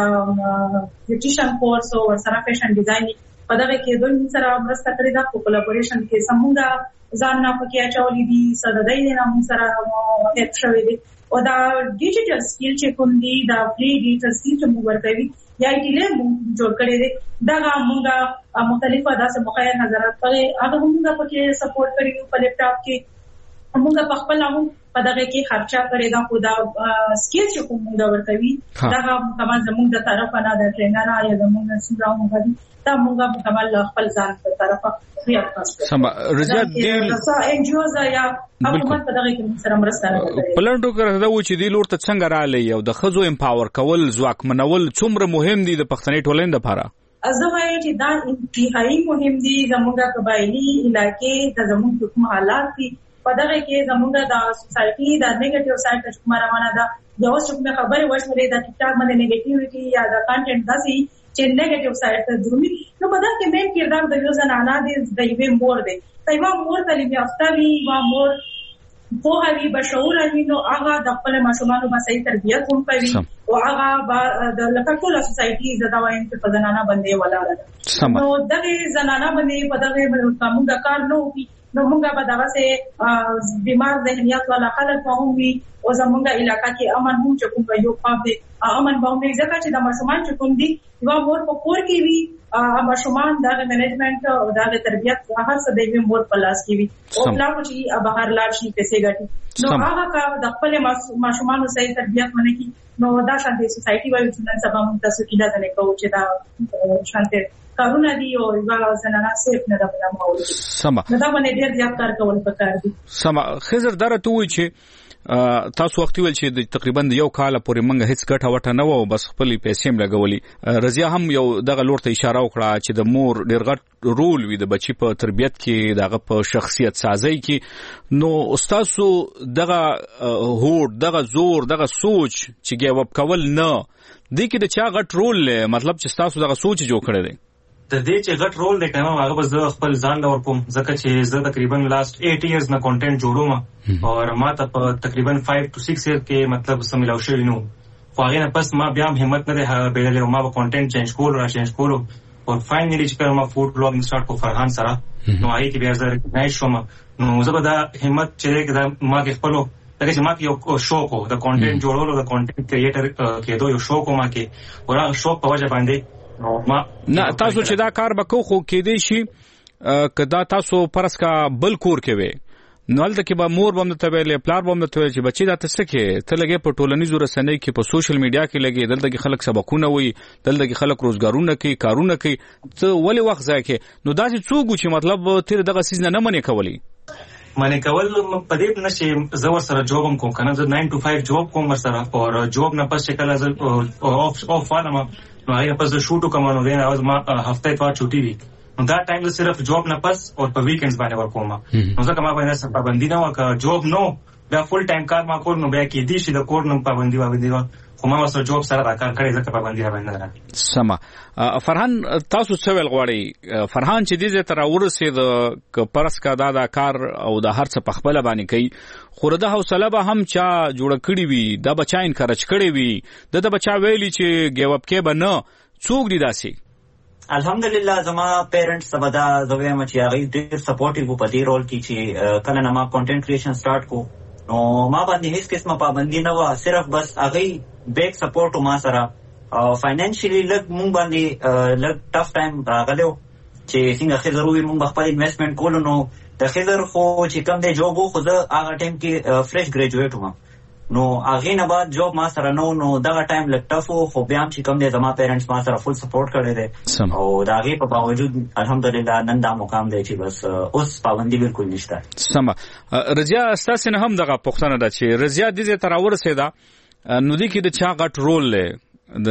بیوټیشن کورس او سره فیشن ډیزاینینګ په دغه کې دوی سره مرسته کړې ده په کولابوریشن کې سمونږ ځان نه پکې اچولې دي ساده دی نه موږ سره هیڅ شوی دی او دا ډیجیټل سکیل چې کوم دی دا فری ډیجیټل سکیل چې موږ ورکوي یا ایټیله موږ جوړ کړی دی دا موږ مختلفه داسې مخایر نظرات پرې هغه موږ پکې سپورټ کړیو په لیپټاپ کې موږ په خپل هم په دغه کې خرچه کړی دا خو دا سکیل چې کوم موږ ورکوي دا کومه زموږ د طرفه نه د ټرینر یا زموږ سره موږ دا موږ مکمل خپل ځان په طرفه سم. رضا دې انجوز یا حکومت په دغه کې سره مرسته کوي پلانټو کړه دا و چې دی لور ته څنګه رااله یو د خزو امپاور کول ځواکمنول څومره مهم دي د پښتني ټولنې لپاره زه وایم چې دا انتهایی مهم دي زموږ قبایلی علاقې د زموږ کوم حالات دي په دغه کې زموږ د سوسایټي د نیگیټیو سایډ چې کومه روانه ده یو څه کومه خبره ورسره د ټیک ټاک باندې نیگیټیویټي یا د کانټینټ داسي چې نیگیټیو سایډ ته درومي نو په دغه کې مین کردار د یو زنانه دی د یوې مور دی تایوا مور تعلیم یافته وي وا مور په هغه بشعور وي نو هغه د خپل ماشومانو باندې صحیح تربیت هم کوي او هغه د لکه ټول سوسایټي زدا وایم چې په زنانه باندې ولاړه ده نو دغه زنانه باندې په دغه کومه کار نو نو موږ به دغه سه بیمار ذهنیت والا خلک هم وي او زموږ علاقې کې امن هم چې کوم یو خاص دی امن به هم ځکه چې د ماشومان چې کوم دي یو مور په کور کې وي ماشومان د منیجمنت او د تربیت هر څه د یو مور په لاس کې وي او پلان چې بهر لاړ شي پیسې ګټي نو هغه کا د خپل ماشومان صحیح تربیت ونه کی نو دا شانتي سوسايټي وایي چې نن سبا موږ تاسو کې دا نه کوو چې دا شانتي کارونه دي او یو زنانه سیف نه ده په ماول سم دا باندې ډیر زیات کار کول پکار دي سم خزر درته وي چې تاسو وخت ویل چې تقریبا یو کال پورې منګه هیڅ ګټه وټه نه و بس خپل پیسې هم لګولي رضیا هم یو دغه لور ته اشاره وکړه چې د مور ډیر غټ رول وي د بچی په تربیت کې دغه په شخصیت سازي کې نو استادو دغه هوډ دغه زور دغه سوچ چې ګوب کول نه د کې د چا غټ رول مطلب چې تاسو دغه سوچ جوړ کړی دی د دې چې غټ رول دی کنه هغه بس د خپل ځان لور کوم ځکه چې زه تقریبا لاست 8 ایئرز نه کنټینټ جوړوم او ما ته په تقریبا 5 to 6 ایئر کې مطلب سملاو شوی نو خو هغه نه پس ما بیا همت نه ده بیرله ما په کنټینټ چینج کولو او فاینلی چې ما فوډ بلاګینګ سٹارټ کو فرحان سره نو هغه کې بیا زه ریکګنایز شوم نو زه به دا همت چې ما کې خپلو دغه چې ما کې یو شوق و د کنټینټ جوړولو د کنټینټ کریټر کېدو یو شوق ما کې او هغه شوق په وجه باندې نه تاسو چې دا کار وکړو خو کې دی شي کدا تاسو پرس کا بل کور کې وي نو هلته کې به مور بم ته ویلې پلار بم ته ویل چې بچی دا تاسو کې ته لګي په ټولنیزو رسنۍ کې په سوشل میډیا کې لګي دلته کې خلک سبقونه وي دلته کې خلک روزګارونه کوي کارونه کوي ته ولې وخت ځای کې نو دا چې څوک چې مطلب تیر دغه سیز نه منې کولی معنی کول په دې نشي زور سره جوب هم کوم کنه زه 9 to 5 جوب کوم سره او جوب نه پس شکل از اف فالما نو هغه پس د شوټو کومو دین اوس ما هفته په چوټي وی نو دا ټایم صرف جوب نه پس او په ویکندز باندې ورکوم نو ځکه ما باندې سم پابندی نه وکړه جوب نو بیا فول ټایم کار ما کول نو بیا کې دي چې د کور نو پابندی خو ما وسو جوب سره کار کړی ځکه پابندی باندې سم فرحان تاسو څه ویل غواړي فرحان چې دې تر ورسې د پرس کا دا کار او د هر څه په خپل باندې کوي خو د حوصله به هم چا جوړ کړی وي دا بچا انکارج کړی وي د بچا ویلی چې ګیوب کې به نه څوک دي داسي الحمدلله زما پیرنټس سبدا زوی ما چې هغه ډېر سپورټیو په دې رول کې چې کله نه ما کنټینټ کریشن سٹارټ کو نو ما باندې هیڅ قسمه پابندی نه و صرف بس هغه بیک سپورټ ما سره فاینانشلی لګ مونږ باندې لګ ټف ټایم راغلو چې څنګه خزر وي مونږ خپل انویسټمنټ کولو نو د خزر خو چې کم دی جوب خو زه هغه ټایم کې فرش ګریجویټ وم نو هغه نه بعد جوب ما سره نو دغه ټایم لګ ټف خو بیا چې کم دی زما پیرنټس ما سره فل سپورټ کړی دي او دا هغه په باوجود الحمدلله نن دا مقام دی چې بس اوس پابندی بالکل نشته سم رضیا استاسو نه هم دغه پښتنه ده چې رضیا دې تر ورسېدا نو دې کې د چا غټ رول له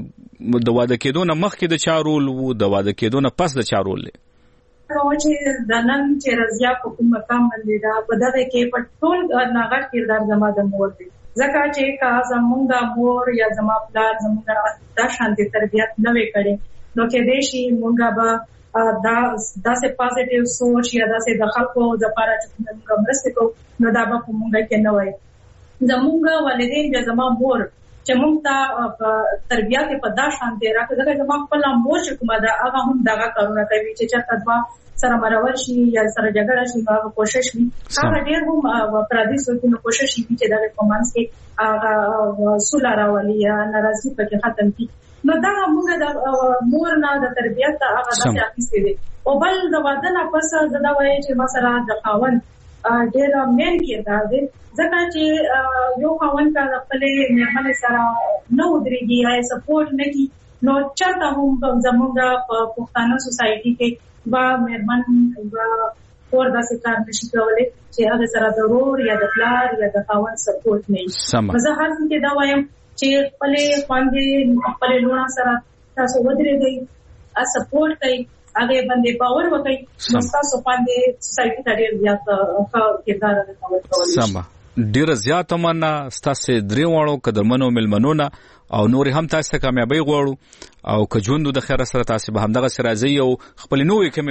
د واده کېدو نه مخکې د چا رول وو د واده کېدو نه پس د چا رول له نو چې د نن چې رضیا په کوم مقام باندې دا په دغه کې په ټول ناغټ کردار زما د مور دی ځکه چې کا زمونږ مور یا زما پلار زمونږ د شانتي تربیت نه وکړي نو کې دیشي مونږه به دا سه پازیټیو سوچ یا دا سه د خلکو د لپاره چې موږ مرسته کوو نو دا به مونږه کې نه وای زمونږ والدین د زما مور چې موږ ته تربیت په دا شانتي راکړه ځکه زما خپل مور چې کومه دا هغه هم دغه کارونه کوي چې چرته دوا سره مرور شي یا سره جګړه شي هغه کوشش وي هغه ډېر هم پردي سوچونه کوشش کوي چې دا کومانس کې هغه سولا راولي یا ناراضي پکې ختم کړي نو دا موږ د مور نه د تربیت هغه د اخیستې دي او بل د واده نه پس زدا وایي چې مثلا د خاوند ډېر مین کېدار دي ځکه چې یو خاوند کا خپل مېرمنې سره نو درېږي یا سپورټ نه کوي نو چاته هم زموږ په پښتانه سوسايټي کې وا مېرمن وا کور داسې کار نشي کولی چې هغه سره د ورور یا د پلار یا د خاوند سپورټ نه وي زه هر څه کې دا وایم چې خپل باندې خپل لونه سره تاسو ودرېږئ سپورټ کوي هغه باندې باور وکړي نو تاسو باندې سوسايټي ته ډېر زیات کردار ادا کوي سم ډیر زیات مننه ستاسو دریوانو قدرمنو ملمنونه او نور هم تاسو کامیابی غواړو او که ژوند د خیر سره تاسو به همدغه سره ځي او خپل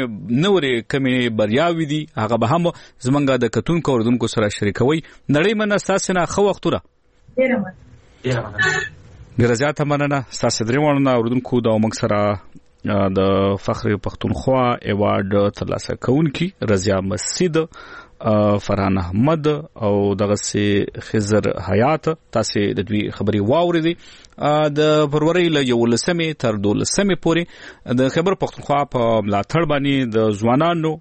نوې کمی بریاوي دي هغه به هم زمونږ د کتونکو اوردونکو سره شریکوي نړۍ مننه تاسو نه خو وختونه ډیر زیات مننه تاسو دریوانو اوردونکو دا موږ سره د فخر پښتونخوا ایوارډ ترلاسه کوونکی رضیا مسجد فرحان احمد او دغه سي خضر حیات تاسو د دوی خبري واوریدي د فروری له 11 تر 12 پورې د خبر پښتونخوا په ملاتړ باندې د ځوانانو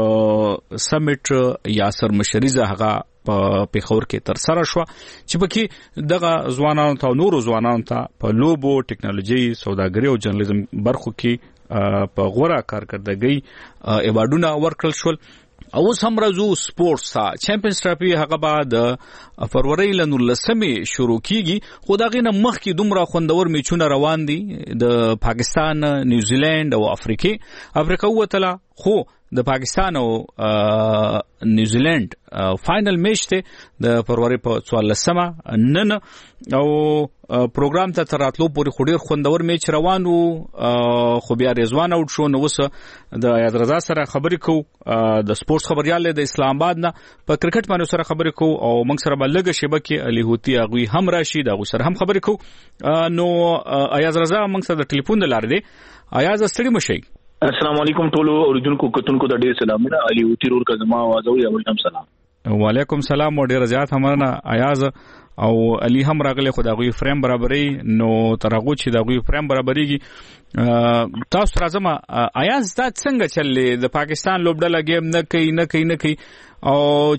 سمیټ یا سرمشریزه هغه په پیښور کې تر سره شو چې پکې دغه ځوانانو ته نورو ځوانانو ته په لوبو ټکنالوژي سوداګري او جرنالیزم برخو کې په غوړه کارکړدګۍ ایوارډونه ورکړل شول او هم راځو سپورتس ته چمپیونز ټرافي هغه بعد فروری له 19 شروع کیږي خو دا غینه مخکې دومره خوندور میچونه روان دي د پاکستان نیوزیلند او افریقا وتله خو د پاکستان او نیوزیلند فائنل میچ ته د فروری په 14 نن او پروګرام ته تراتلو پورې خډیر خوندور میچ روان وو خو بیا رضوان اوټ شو نو وسه د یاد رضا سره خبرې کو د سپورتس خبريال د اسلام آباد نه په کرکټ باندې سره خبرې کو او موږ سره بلګه شبکه علي هوتی اغوي هم راشي دا سره هم خبرې کو نو یاد رضا موږ سره د ټلیفون د لارې دی یاد ستړي مشي السلام علیکم ټولو اوریدونکو کتونکو ته ډیر سلامونه علي هوتی رور کا زما आवाज او یو سلام وعلیکم سلام او ډیر زیات همرنه ایاز او علي هم راغله خدایغوي فریم برابرۍ نو ترغو چې دغوي فریم برابرېږي تاسو راځم ایاز دا څنګه چلې د پاکستان لوبډله گیم نه کوي او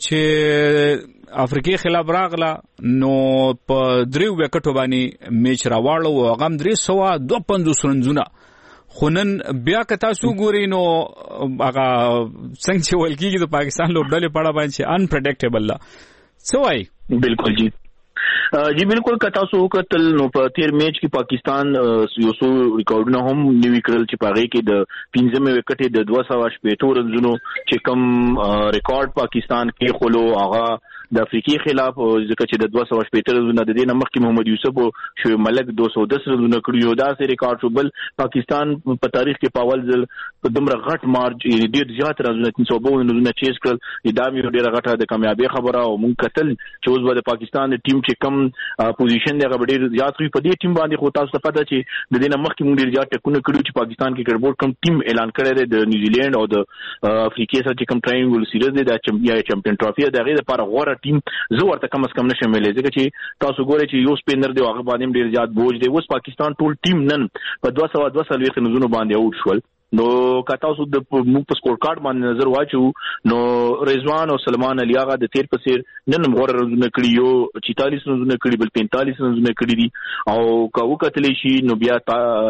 چې افریقای خلاف راغله نو په دریو وکټو باندې میچ راوړل او غم 352 رنونه خونن بیا که تاسو ګورئ نو هغه څنګه چې ولکېږي د پاکستان لوبډلې په اړه باندې انپریډکټیبل ده څه وایي بالکل جی بالکل که تاسو وکتل نو په تیر میچ کې پاکستان یو څو ریکارډونه هم نیوي کړل چې پاره کې د 15 وکټې د 280 رنونو چې کم ریکارډ پاکستان کې خلو هغه د افریقای خلاف ځکه چې د 280 رنونو د دې نمخ کې محمد یوسف او شعیب ملک 210 رنونه کړیو دا سه ریکارډ شو بل پاکستان په تاریخ کې پاول ځل په دمر غټ مارج ډیر زیات رنونه 352 رنونه چیز کړل دا مې ډیره غټه د کامیابی خبره او مونږ کتل چې اوس د پاکستان ټیم چې کم پوزیشن دی هغه ډیر زیات وي په دې ټیم باندې خو تاسو ته پته چې د دې نمخ کې مونږ ډیر زیات ټکونه کړیو چې پاکستان کې کربورډ کم ټیم اعلان کړی دی د نیوزیلند او د افریقا سره چې کم ټراینګل سیریز دی د چمپیون ټرافي دغه لپاره غوړه ټیم زه ورته کم از کم نشم ویلې ځکه چې تاسو ګورئ چې یو سپینر دی هغه باندې ډیر زیات بوج دی اوس پاکستان ټول ټیم نن په 222 نزونه باندې اوټ شول نو کته اوس د موږ په سکور کارت باندې نظر واچو نو رضوان او سلمان علی آغا د تیر پسیر نن غوړه رنونه کړی یو 46 رنونه کړی بل 45 رنونه کړی دي او کو کتلې شي نو بیا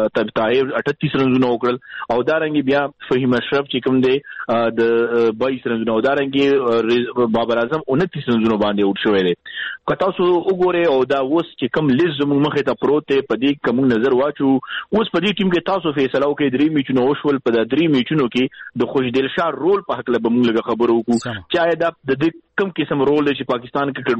طاهر 38 رنونه وکړل او دارنګي بیا فهیم اشرف چې کوم دی د 22 رنونه او دارنګي بابر اعظم 29 رنونه باندې اوټ شوی دی کته اوس وګوره او دا اوس چې کوم لیست زموږ مخه ته پروت دی په دې کوم نظر واچو اوس په دې ټیم کې تاسو فیصله وکړئ درې میچونه وشول په د درې میچونو کې د خوشدلشار رول په حق له بمونږ خبرو وکړو چې دا د کم قسم رول دی چې پاکستان کرکټ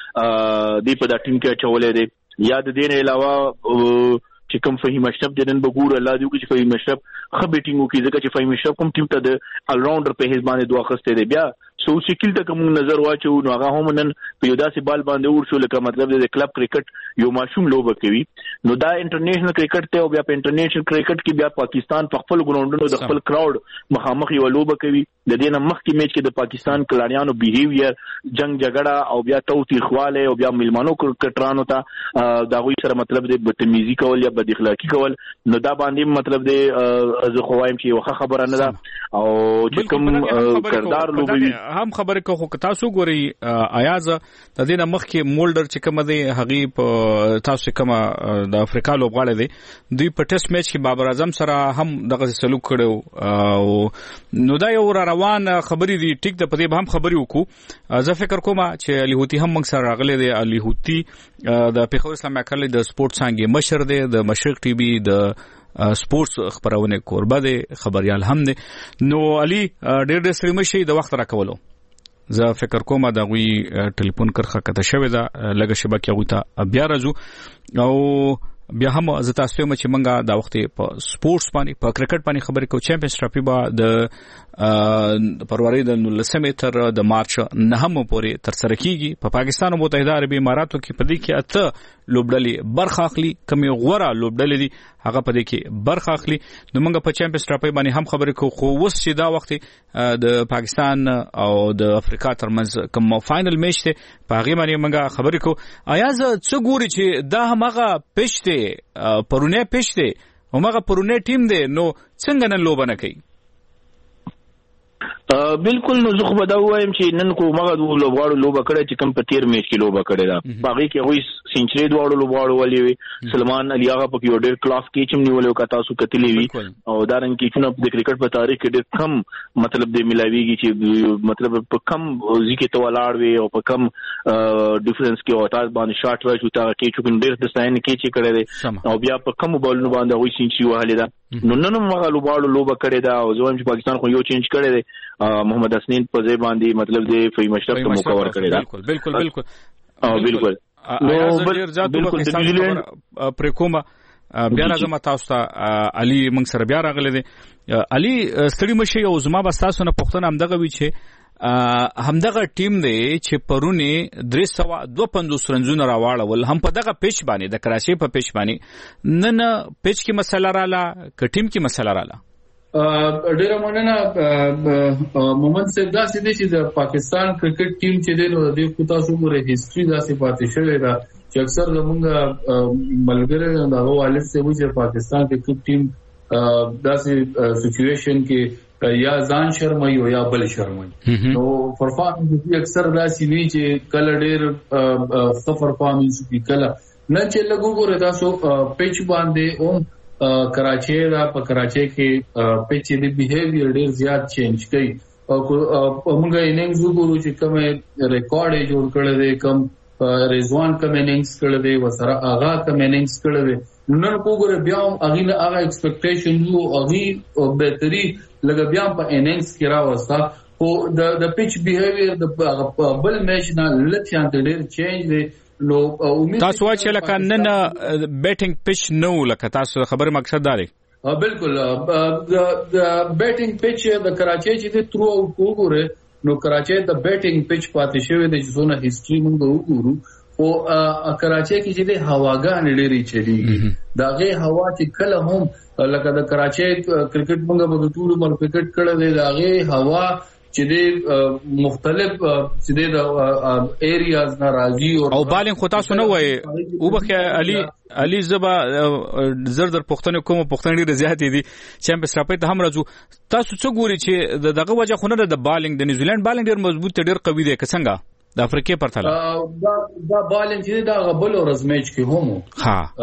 بورډ دی په دا ټیم کې چولې دی یا د دې نه علاوه چې کوم فهیم اشرف د نن بګور الله دی چې فهیم اشرف خبرټینګ وکړي ځکه چې فهیم اشرف کوم ټیم ته د ال راونډر په حساب باندې دوه خسته دی بیا سو شکل ته کوم نظر واچو نو هغه هم نن په یو داسې بال باندې ورشو لکه مطلب د کلب کرکټ یو ماشوم لوبه کوي نو دا انټرنیشنل کرکټ ته او بیا په انټرنیشنل کرکټ کې بیا پاکستان په خپل ګراوندونو د خپل کراود مخامخ یو لوبه کوي د دې نه مخکې میچ کې د پاکستان کلاریانو بیهیویر جنگ جګړه او بیا توتیر خواله او بیا ملمانو کرکټرانو ته دا غوي سره مطلب د بدتمیزي کول یا بد اخلاقی کول نو دا باندې مطلب د زه خوایم چې یو خبره نه ده او چې کوم کردار لوبي هم خبره کو تاسو ګوري ایاز د دې نه مخکې مولډر چې کوم دی هغه په تاسو کوم د افریقا لوبغاړي دی دوی په ټیسټ میچ کې بابر اعظم سره هم دغه سلوک کړو او نو دا یو روان خبرې دی ټیک د پدې هم خبرې وکړو زه فکر کوم چې علي هوتی هم موږ سره راغلي دی علي هوتی د پیښور اسلام اکرلی د سپورت څنګه مشر دی د مشرق ټي وي د سپورتس خبرونه کوربه دی خبريال هم دی نو علي ډېر سړي مشي د وخت راکولو زه فکر کوم دا غوي ټلیفون کرخه کته شوی دا لګه شبکه غوته بیا راځو او بیا هم زه تاسو ته چې منګه دا وخت په سپورتس باندې په کرکټ باندې خبرې کوم چمپیونز ټرافي با د فروری د 19 تر د مارچ 9 پورې تر سره کیږي په پاکستان او متحده عربی اماراتو کې پدې کې اته لوبډلې برخه اخلي کمی غوړه لوبډلې دي هغه په دې کې برخه اخلي. نو موږ په چمپیونز ټرافي باندې هم خبرې کوو، خو اوس چې دا وخت د پاکستان او د افریقا ترمنځ کوم فائنل میچ ته په هغه باندې موږ خبرې کوو. آیا زه څه ګوري چې دا همغه پیش ته پرونه پیش ته همغه پرونه ټیم دی، نو څنګه نن لوبه نه کوي؟ بالکل. نو زه خو به دا وایم چې نن کو مغه د لوبغاړو لوبه کړې چې کم په 13 میچ کې لوبه کړې ده، باقي کې هغوی سنچري دواړو لوبغاړو ولې وي. سلمان علي هغه په یو ډېر کلاس کې چې نیولې او تاسو کتلې وي، او دا رنګ کې چې د کرکټ په تاریخ کې ډېر کم مطلب د ملاویږي چې مطلب په کم ځکه ته ولاړ وي او په کم ډیفرنس کې او تاسو باندې شاټ راځي تا کې چې ډېر د ساين کې چې کړې ده او بیا په کم بولونو باندې هغوی سنچري وهلې ده. نو نن مغه لوبغاړو لوبه کړې ده او زه وایم چې پاکستان خو یو چینج کړی دی، محمد حسنین په ځای باندې مطلب د فهیم اشرف ته موقع ورکړی ده. بالکل بالکل د نیوزیلند پر کومه بیا راځم تاسو ته. علي موږ سره بیا راغلی دی. علي ستړي مشي او زما به تاسو نه پوښتنه همدغه وي چې همدغه ټیم دی چې پرونی 352 رنزونه راواړول هم په دغه پیچ باندې د کراچۍ په پیچ باندې، نن پیچ کې مسله رااله که ټیم کې مسله رااله؟ ډیره مننه محمد صاحب. دا سیده چې د پاکستان کرکټ ټیم چې دی نو د دې تاسو ګوره هیستوري داسې پاتې شوې ده چې اکثر زمونږ ملګری دغه والد صاحب چې پاکستان کرکټ ټیم داسې سچویشن کې یا ځان شرمای او یا بل شرمای. نو پرفارمنس اکثر داسې وی چې کله ډیر ښه پرفارمنس کوي، کله نه چې لګو ګوره تاسو پیچ باندې او کراچۍ دا په کراچۍ کې پیچ دی بیهیویر ډیر زیات چینج کوي او موږ اننګز وګورو چې کوم ریکارډ یې جوړ کړی دی، کوم رضوان کوم اننګز کړی دی، وسره آغا کوم اننګز کړی دی. نن وګوره بیا هغه نه هغه ایکسپیکټیشن یو هغه بهتري لګ بیا په اننګز کې راوستا، خو د پیچ بیهیویر د بل میچ نه لته ډیر چینج دی. نو تاسو چې لکه نن بیټینګ پیچ نو لکه تاسو خبره مقصد دا دی. بالکل د بیټینګ پیچ د کراچۍ چې د ترو او وګوره نو کراچۍ د بیټینګ پیچ پاتې شوی د زونه هیستوري موږ وګورو او کراچۍ کې چې د هواګان ډېری چلیږي، داغه هوا چې کله هم لکه د کراچۍ کرکټ موږ په ټول ملک کرکټ کړه دی، داغه هوا چې د مختلف چې د ایریاز ناراضي او بالنګ خو تاسو نه وای او بخه علي زبا زردر پښتنه کوم پښتنه ډیره زیاتې دي چمپیونز ټرافي ته هم راځو. تاسو څه ګوري چې دغه وجه خو نه د بالنګ د نیوزیلند بالنګ ډیر مضبوط ډیر قوي دی که څنګه د افریقې پرتله؟ دا بالنګ چې دا غبل ورځ میچ کې هم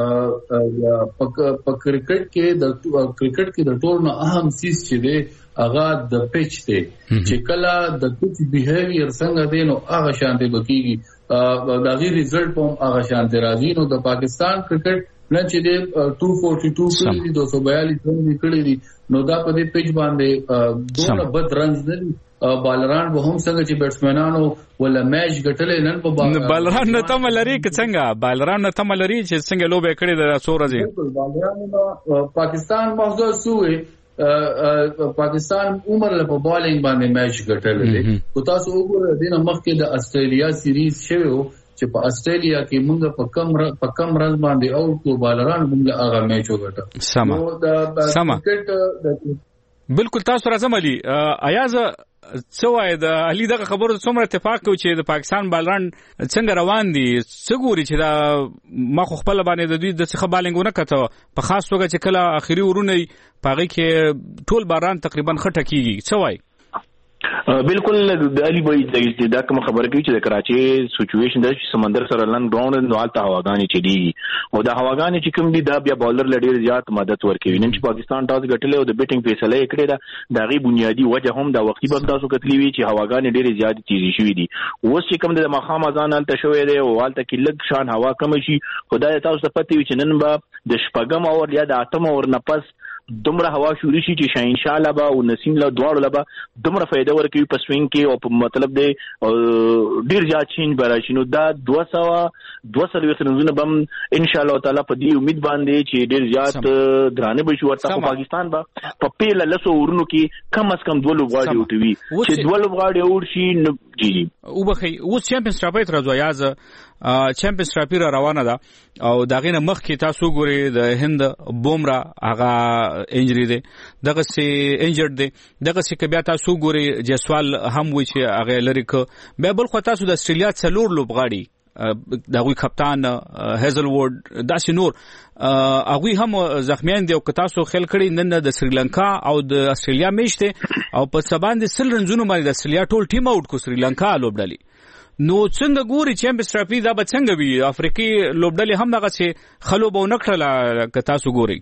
په کرکټ کې د ټول نه اهم چیز چې دی هغه د پیچ دی، چې کله د پیچ بیهیویر څنګه دی نو هغه شانتي بکیږي، دا غي ریزلټ هم هغه شانتي راځي. نو د پاکستان کرکټ نن چې دی 242 کړي دي 242 کړي دي، نو دا په دې پیچ باندې دونه بد رنز نه دي. بالران به هم څنګه چې بیټسمنانو ولا میچ ګټلې نن په بالران نه تم لري که څنګه بالران نه تم لري چې څنګه لوبه کړې د سورځي بالران پاکستان محظوظ شوی. پاکستان عمر له په بالینګ باندې میچ ګټلې دي. او تاسو وګورئ دنه مخکې د استرالیا سیریز شوی چې په استرالیا کې موږ په کم رن باندې او کو بالران موږ هغه میچ وګټه. سم بالکل. تاسو راځم علي ایاز څوای د علي دغه خبرو څومره اتفاق کوي چې د پاکستان بالران څنګه روان دي؟ څه ګوري چې دا ما خو خپل باندې د دوی د څخه بالنګونه کته په خاص توګه چې کله اخیری ورونه پاغي کې ټول بالران تقریبا خټه کیږي څوای؟ بالکل د علي بھائی دا کوم خبره کوي چې د کراچۍ سچويشن د سمندر سره لن ګراوند نو حالت هواګانې چي او د هواګانې چې کوم دي دا بیا بولر لډیر زیات مدد ورکوي. نن چې پاکستان ټاس ګټلې او د بیټینګ فیصله یې کړې ده دا غي بنیادی وجه هم دا وختي په تاسو کتلی وی چې هواګانې ډیر زیات تیزی شوې دي. اوس چې کوم د مخام ځان حالت شوې ده او حالت کې لږ شان هوا کم شي، خدای تاسو ته پته وي چې نن به د شپږم اور یا د اتم اور نه پس دومره هوا شروع شي چې شاین شاه لبا او نسیم له دواړو لبا دومره فائدہ ورکوي په سوینګ کې او په مطلب دی ډیر زیات چینج براشي. نو دا 200 رنونه بم ان شاء الله تعالی په دې امید باندې چې ډیر زیات درانه به شي ورته پاکستان به په پیله لسو ورونو کې کم از کم 2 لوبغاړي وټوي چې 2 لوبغاړي اور شي جی او بخي اوس چمپیونز ټرافي تر راځو یاز چمپیونز ټرافي روانه ده او دغه نه مخ کې تاسو ګوري د هند بومرا هغه انجری دی دغه سي انجرډ دی دغه سي کبه تاسو ګوري جسوال هم وي چې هغه لري ک به بل خو تاسو د استرالیا څلور لوبغاړي دغه کپتان هیزل وورد داسې نور هغه هم زخمیان دي او تاسو خل کړي نن د سریلانکا او د استرالیا میشته او په سباند سل رنزونو باندې د استرالیا ټول ټیم اوټ کو سریلانکا لوبډالي نو څنګه ګوري چمپیونز ټرافي دا به څنګه وي افریقي لوبډالي هم دغه څه خلو به نکړه ک تاسو ګوري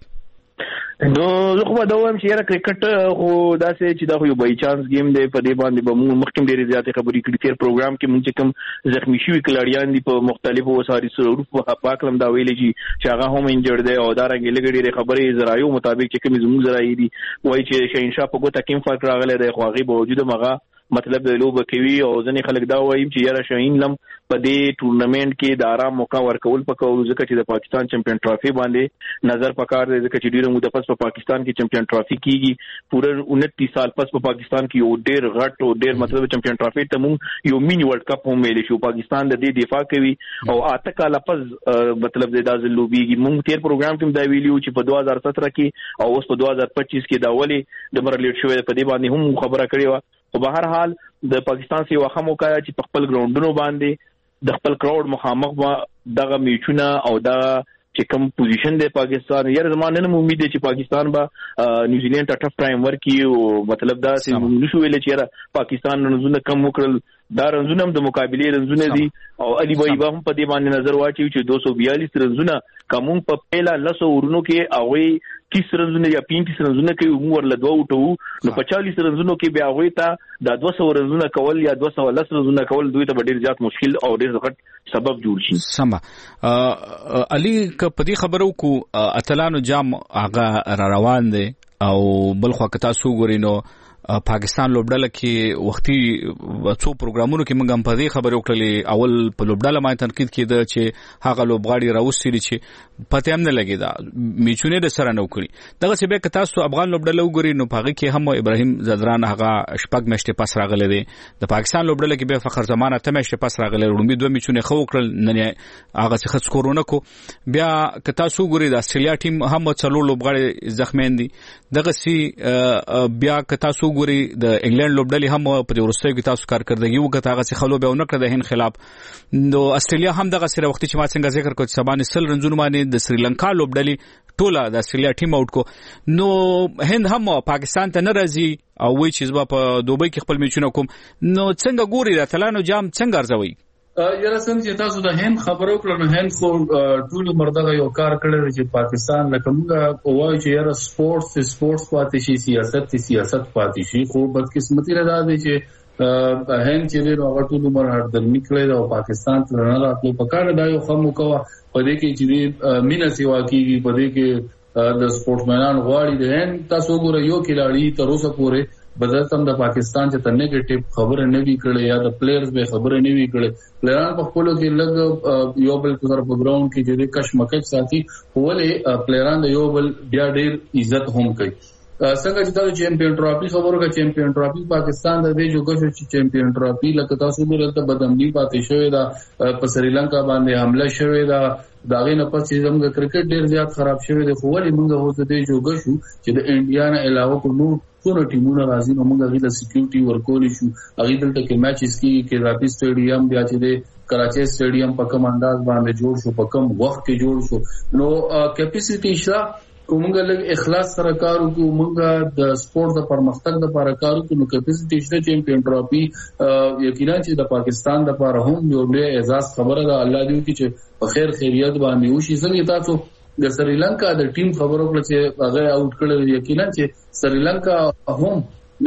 نو زه خو دا وایم چې یاره کرکټ خو داسې چې دا خو یو بای چانس گیم دی په دې باندې به موږ مخکې ډېرې زیاتې خبرې کړې تیر پروګرام کې موږ چې کوم زخمی شوي کلاړیان دي په مختلفو وساري سرور په پاکلم دا ویلې چې هغه هم انجرډ دی او دا رنګ لګ ډېرې خبرې زرایو مطابق چې کوم زموږ زرایي دي وایي چې شهنشاه په ګوته کوم فرق راغلی دی خو هغه باوجود مغه مطلب د لوب کوي او ځنې خلک دا وایي چې یاره شاهین لم په دې ټورنمنت کې د آرام موقع ورکول پکور ځکه چې د پاکستان چمپیون ټرافي باندې نظر پکار دی ځکه چې ډیره موده پس په پاکستان کې چمپیون ټرافي کیږي پوره 29 سال پس په پاکستان کې یو ډیر غټ او ډیر مطلب چمپیون ټرافي ته مونږ یو مینی ورلد کپ هم ویل شو پاکستان د دې دفاع کوي او اته کاله پس مطلب د داز لوبيږي مونږ تیر پروګرام کې دا ویلیو چې په 2017 کې او اوس په 2025 کې دا ولې د مرلیټ شوې په دې باندې هم خبره کړې و او په هر حال د پاکستان سي واخه موقع چې په خپل ګراوندونو باندې د خپل کراود مخامخ دغه میچونه او دا چې کوم پوزیشن دی پاکستان یاره زمانه نه امید دی چې پاکستان به نیوزیلند ته ټف ټایم ورکي او مطلب دا چې نشو ویل چې یاره پاکستان رنزونه کم وکړل دا رنزونه هم د مقابله رنزونه دي او علي بای به هم په دې باندې نظر واچي چې 242 رنزونه کوم په پیلا لسو ورونو کې او 30 رنزونه یا 35 رنزونه کوي موږ ورله دوه وټو نو په 40 رنزونو کې بیا هغه ته د 200 رنزونه کول یا 210 رنزونه کول دوی ته ډیر زیات مشکل او ډیر غټ سبب جوړ شي سم علي ک په دې خبرو کو اتلانو جام هغه روان دي او بل خو که تاسو ګورئ نو پاکستان لوبډاله کې وختي څو پروګرامونو کې موږ هم په دې خبرې وکړلې اول په لوبډاله باندې تنقید کېده چې هغه لوبغاړي راوستي چې پته هم نه لګي دا میچونه د سره نو کړی دغه څه به که تاسو افغان لوبډاله وګورئ نو هغه کې هم ابراهیم زدران هغه شپږ میاشتې پس راغلی دی د پاکستان لوبډاله کې به فخر زمانه ته میاشتې پس راغلی وړاندې دوه میچونه خو وکړل نن هغه څه سکورونه کو بیا که تاسو وګورئ د استرالیا ټیم هم څلور لوبغاړي زخمیان دي دغه سي بیا که تاسو ګوري د انګلند لوبډلې هم په ورستیو کې تاسو کارکردګي وکړه هغه څه خلو به ونکړه د هند خلاف نو استرالیا هم دغه سره وخت چې ما څنګه ذکر کوم سبانه سل رنزونه باندې د سریلانکا لوبډلې ټوله د استرالیا ټیم اوټ کو نو هند هم پاکستان ته ناراضي او وایي چې په دوبۍ کې خپل میچونه کوم نو څنګه ګوري د تلانو جام څنګه ارزوي یاره څنګه چې تاسو د هند خبرو کړو نو هند خو ټول مردغه یو کار کړی چې پاکستان لکه موږ وایو چې یاره سپورتس پاتې شي سیاست پاتې شي خو بدقسمتي نه ده چې هند چې نو هغه ټول عمر هردل نکړي او پاکستان ته نه راتلو په کار دا یو خمو کوه په دې کې چې مینه سیوا کیږي په دې کې د سپورټمنان غواړي د هند تاسو ګورئ یو کلاړي تر اوسه پورې بدلتم د پاکستان چې ته نیگیټیو خبره نه وی کړې یا د پلیئرز به خبره نه وی کړې پلیئران په خپل کې لګ یو بل پر پروګرام کې د کشمکش ساتي ولې پلیئران د یو بل بیا ډیر عزت هم کوي څنګه چې د چمپیون ټرافي خبرو کا چمپیون ټرافي پاکستان د دې جوګه چې چمپیون ټرافي لکه تاسو ګورئ بدامنی پاتې شوې دا په سریلانکا باندې حمله شوې دا داغه نه پس چې زموږ کرکټ ډیر زیات خراب شوی دی خو ولې موږ هوته دې جوګه شو چې د انډیا نه علاوه په نور څو ټیمونو راځي نو موږ غوښتل سکیورټي ورکول شو هغه دلته کې میچز کې راپی سټیډیم بیا چې د کراچي سټیډیم په کوم انداز باندې جوړ شو په کوم وخت کې جوړ شو نو کیپاسټي شته کومګه لږ اخلاص سره کار وکړو موږ د سپورت د پرمختګ لپاره کار وکړو نو کیپاسټي شته چمپیون ټرافي یقینا چې د پاکستان لپاره هم یو ډېر اعزاز خبره ده الله دې چې په خیر خیریت باندې وشي څنګه تاسو د سریلانکا د ټیم خبرو کړ چې هغه اوټ کړل یقینا چې سریلانکا هم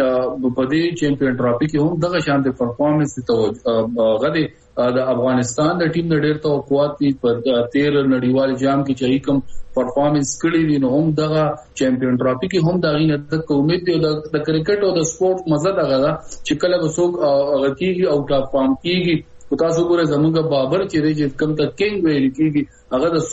په دې چمپیون ټرافي کې هم دغه شان د پرفارمنس ته غدي د افغانستان د ټیم د ډېر توقعات په 13 نړیوال جام کې چې کوم پرفارمنس کړی دي نو هم دغه چمپیون ټرافي کې هم دغه نه د امید دی د کرکټ او د سپورت مزه دغه چې کله وسوک غتیږي او ټاپ فارم کیږي تاسو ګورئ زمونږ بابر چې کوم ته کینګ ویل کیږي هغه د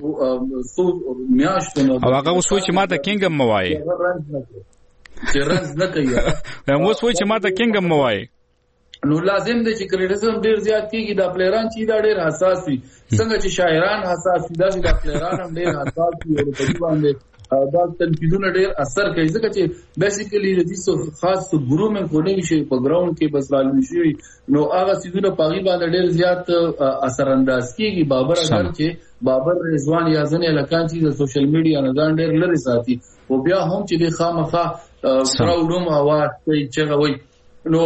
سو میاشتونو او هغه وسو چې ماته کینګ هم موایي چې رنز نه کوي هم وسو چې ماته کینګ هم موایي نو لازم دی چې کریټیسزم ډیر زیات کیږي. دا پلیران چې دا ډیر حساس وي، څنګه چې شاعران حساس دي دا پلیران هم ډیر حساس دي او په دې باندې دا تنقیدونه ډیر اثر کوي، ځکه چې بیسیکلی د دې خاص ګرومینګ کوډینګ شي په ګراوند کې بس رالوي شي، نو هغه سيزونه په غي باندې ډیر زیات اثر انداز کیږي. بابر اگر چې بابر رضوان یا ځنې لکان چې د سوشل میډیا نه ځان ډیر لري ساتي او بیا هم چې د خامخا کراوډوم اواز کوي چې غوي. نو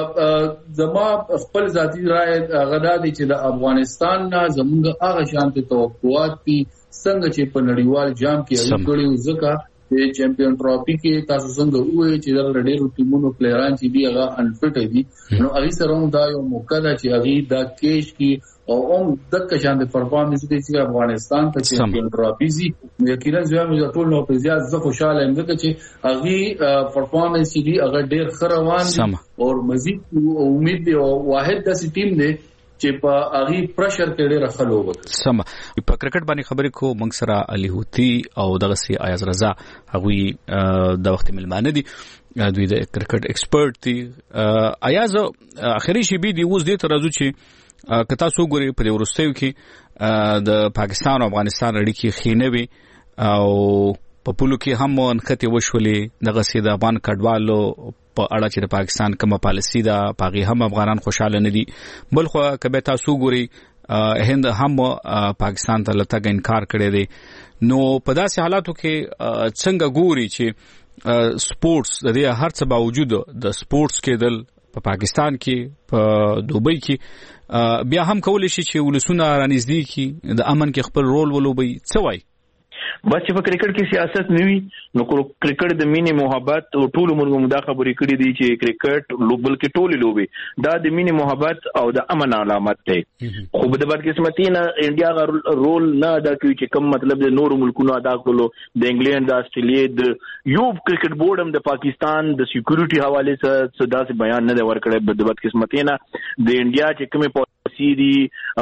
زما خپل ذاتی رائے غدا دي چې د افغانستان نه زموږ هغه شانتي توقعات دي څنګه چې په نړیوال جام کې اړیکړي ځکه د چمپیون ټرافي کې تاسو څنګه وایي چې د ډېرو ټیمونو پلیران چې دی هغه انفټ دي، نو هغه سره هم دا یو موقع ده چې هغه دا کېش کې او هم دغه شان د پرفارمنس دي چې افغانستان ته چمپیون ټرافي زی یقینا زموږ د ټول نو په زیات زه خوشاله یم ځکه چې هغه پرفارمنس دي هغه ډېر خروان دي او مزید امید دی او واحد داسې ټیم دی چې په هغه پرشر کې ډېر خلو وکړي. سم په کرکټ باندې خبرې کو موږ سره علي هوتی او دغه سي ایاز رضا هغه د وخت ملمانه دي، دوی د کرکټ ایکسپرت دي. ایاز اخري شی بي دی اوس دې ترازو چې کتا سو ګوري په ورستیو کې د پاکستان او افغانستان اړیکې خینوي او په پولو کې هم انخته وشولې دغه سي د افغان کډوالو په اړه چې د پاکستان کومه پالیسی ده پاغي هم افغانان خوشاله نه دي، بل خو کبه تاسو ګوري هند هم پاکستان ته لته انکار کړی دی. نو په داسې حالاتو کې څنګه ګوري چې سپورتس د دې هر څه باوجود د سپورتس کېدل په پاکستان کې په دوبۍ کې بیا هم کولای شي چې ولسونه رانږدې کی د امن کې خپل رول ولوبي څه وای؟ بس چې په کرکټ کې سیاست نه وي نو کرکټ د مینې محبت او ټول موږ دا خبرې کړې دي چې کرکټ لوبل کې ټولې لوبي دا د مینې محبت او د امن علامت ده. خو په بدقسمتۍ نه انډیا غو رول نه ادا کوي چې کوم مطلب د نورو ملکونو ادا کولو د انګلند د استرالیا د یو کرکټ بورډ هم د پاکستان د سکیورټي حواله سره داسې بیان نه ورکړي. په بدقسمتۍ نه د انډیا چې کومه پالیسی دي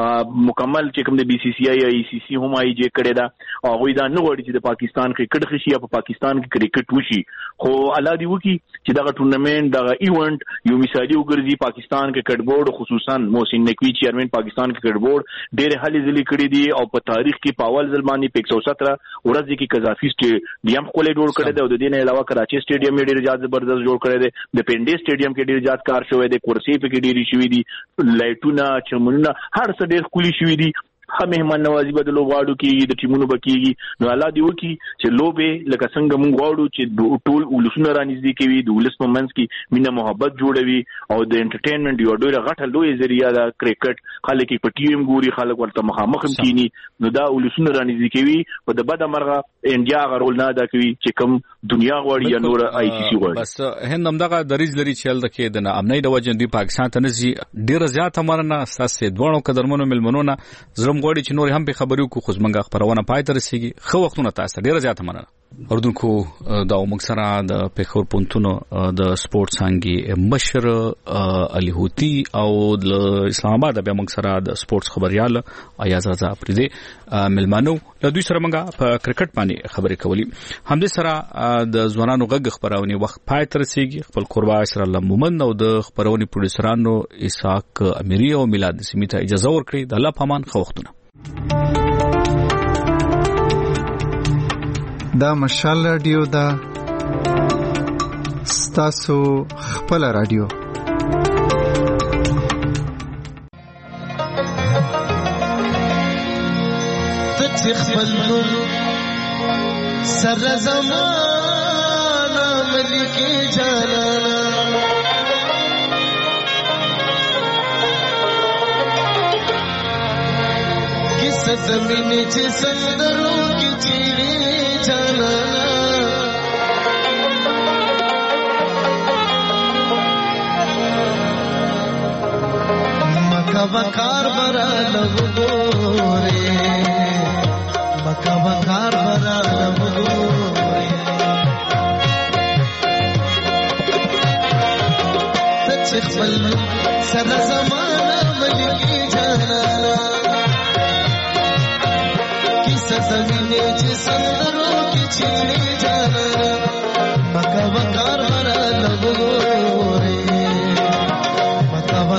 مکمل چې کوم د بي سي سي آی ای سی سی هم آی جی کړي دا او دا نه وړي چې د پاکستان کرکټ خشي یا په پاکستان کې کرکټ وشي. خو الله دی وکي چې دا ټورنمنت دا ایونت یو مثالي وګرځي. پاکستان کرکټ بورډ خصوصا محسن نقوی چیرمن پاکستان کرکټ بورډ ډېر هلي ځلې کړې دي او په تاریخ کې په اول ځل باندې په 117 ورځ کې قذافي سټیډیم خپل جوړ کړی دی او د دې نه علاوه کراچي سټیډیم ډېر زیات زبردست جوړ کړی دی. د پنډي سټیډیم کې ډېر زیات کار شوی دی، کورسي په کې ډېری شوی دي، لایټونه چمنونه هر څه ډېر کلی شوی دي. هم مهمان نوازی به د لوبغاړو کېږي د ټیمونو به کېږي. نو الله دی وکي چې لوبې لکه څنګه موږ غواړو چې ټول ولسونه رانږدې کوي، د ولس په منځ کې مینه محبت جوړوي او د انټرټینمنټ یو ډېره غټه لوی ذریعہ ده کرکټ. خلک په ټي وي ګوري، خلک ورته مخامخ کېني، نو دا ولسونه رانږدې کوي. په د بده مرغه انډیا غرول نه ادا کوي چې کوم دنیا غواړي یا نور آی سی سی غواړي. بس هند هم دغه دریز لري چې هلته کې د امنۍ د وجې دوی پاکستان ته نه ځي. ډېره زیاته مننه ستاسو دواړو قدرمنو مېلمنونو. زړم غواړي چې نور هم په خبرو کو خو زمونږه خبرونه پای ته رسیږي. خو وختونه تاسو ډیره زیاته مننه. اردوونکو دا موږ سره د پیښور پونتونو د سپورت څنګه مشر علي هوتی او د اسلام آباد بیا موږ سره د سپورت خبريال ایاز رضا پردې ملمانو له دوی سره موږ په کرکټ باندې خبرې کولې. همدې سره د ځوانانو غږ خبرونه وخت پای ته رسیږي. خپل قربا اسر الله مومن او د خبرونې پروډوسرانو اسحاق اميري او میلاد سمیته اجازه ورکړي. د الله پامان خو وختونه دا مشال رادیو دا ستاسو خپل رادیو. ته خپل نور سر زمانہ ملک جانانا کس زمین چې سندرو کې چیرې جانا مکا وکار برا لغورے مکا وکار برا لغورے سچ خپل سر زمانہ ملکی جانا زمینه چې سندرو کې چیرې جانا مکا وکار برا لغورے مکا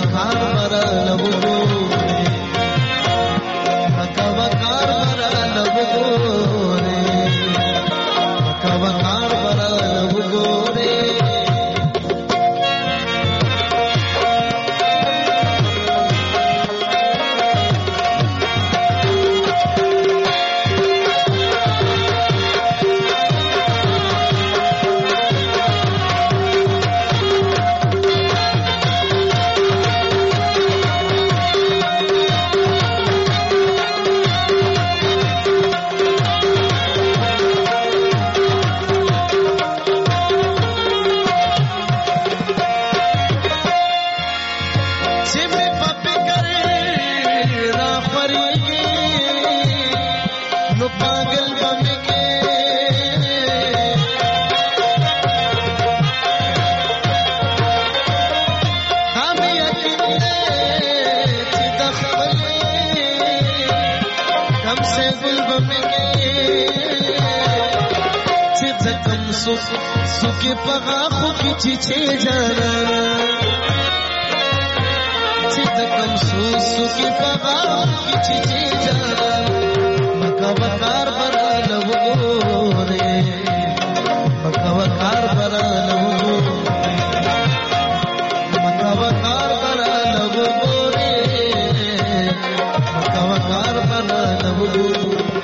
گل بمگی چې ځکم سوکې پغا خو کې چې جانا چې ځکم سوکې پغا خو کې چې جانا مکا وکار برا لوګورې مکا وکار برا لوګورې مکا وکار برا لوګورې مکا وکار برا لوګورې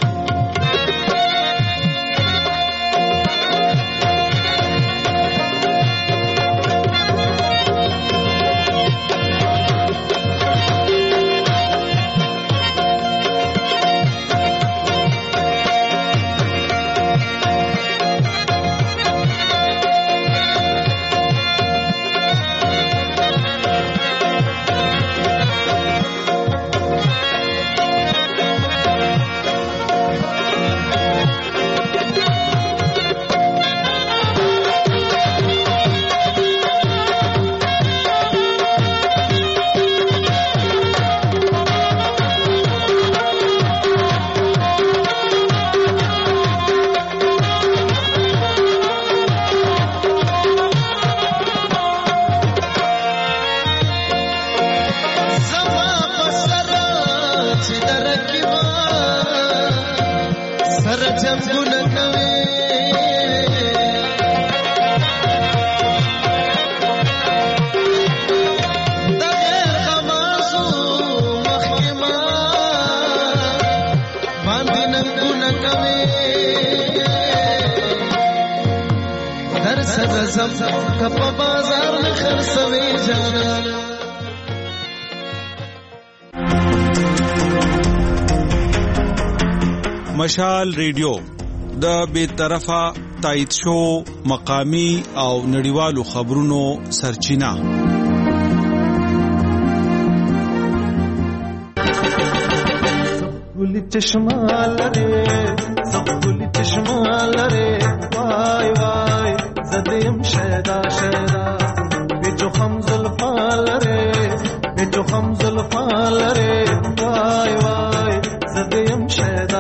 مشال ریډیو د بیطرفه تایید شو مقامی او نړیوالو خبرونو سرچینه ګل چشمال ره وای وای زدیم شیدا بچو خمزل فال ره وای وای زدیم شیدا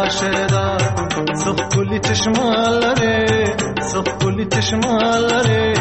سخ کلی چشمال ره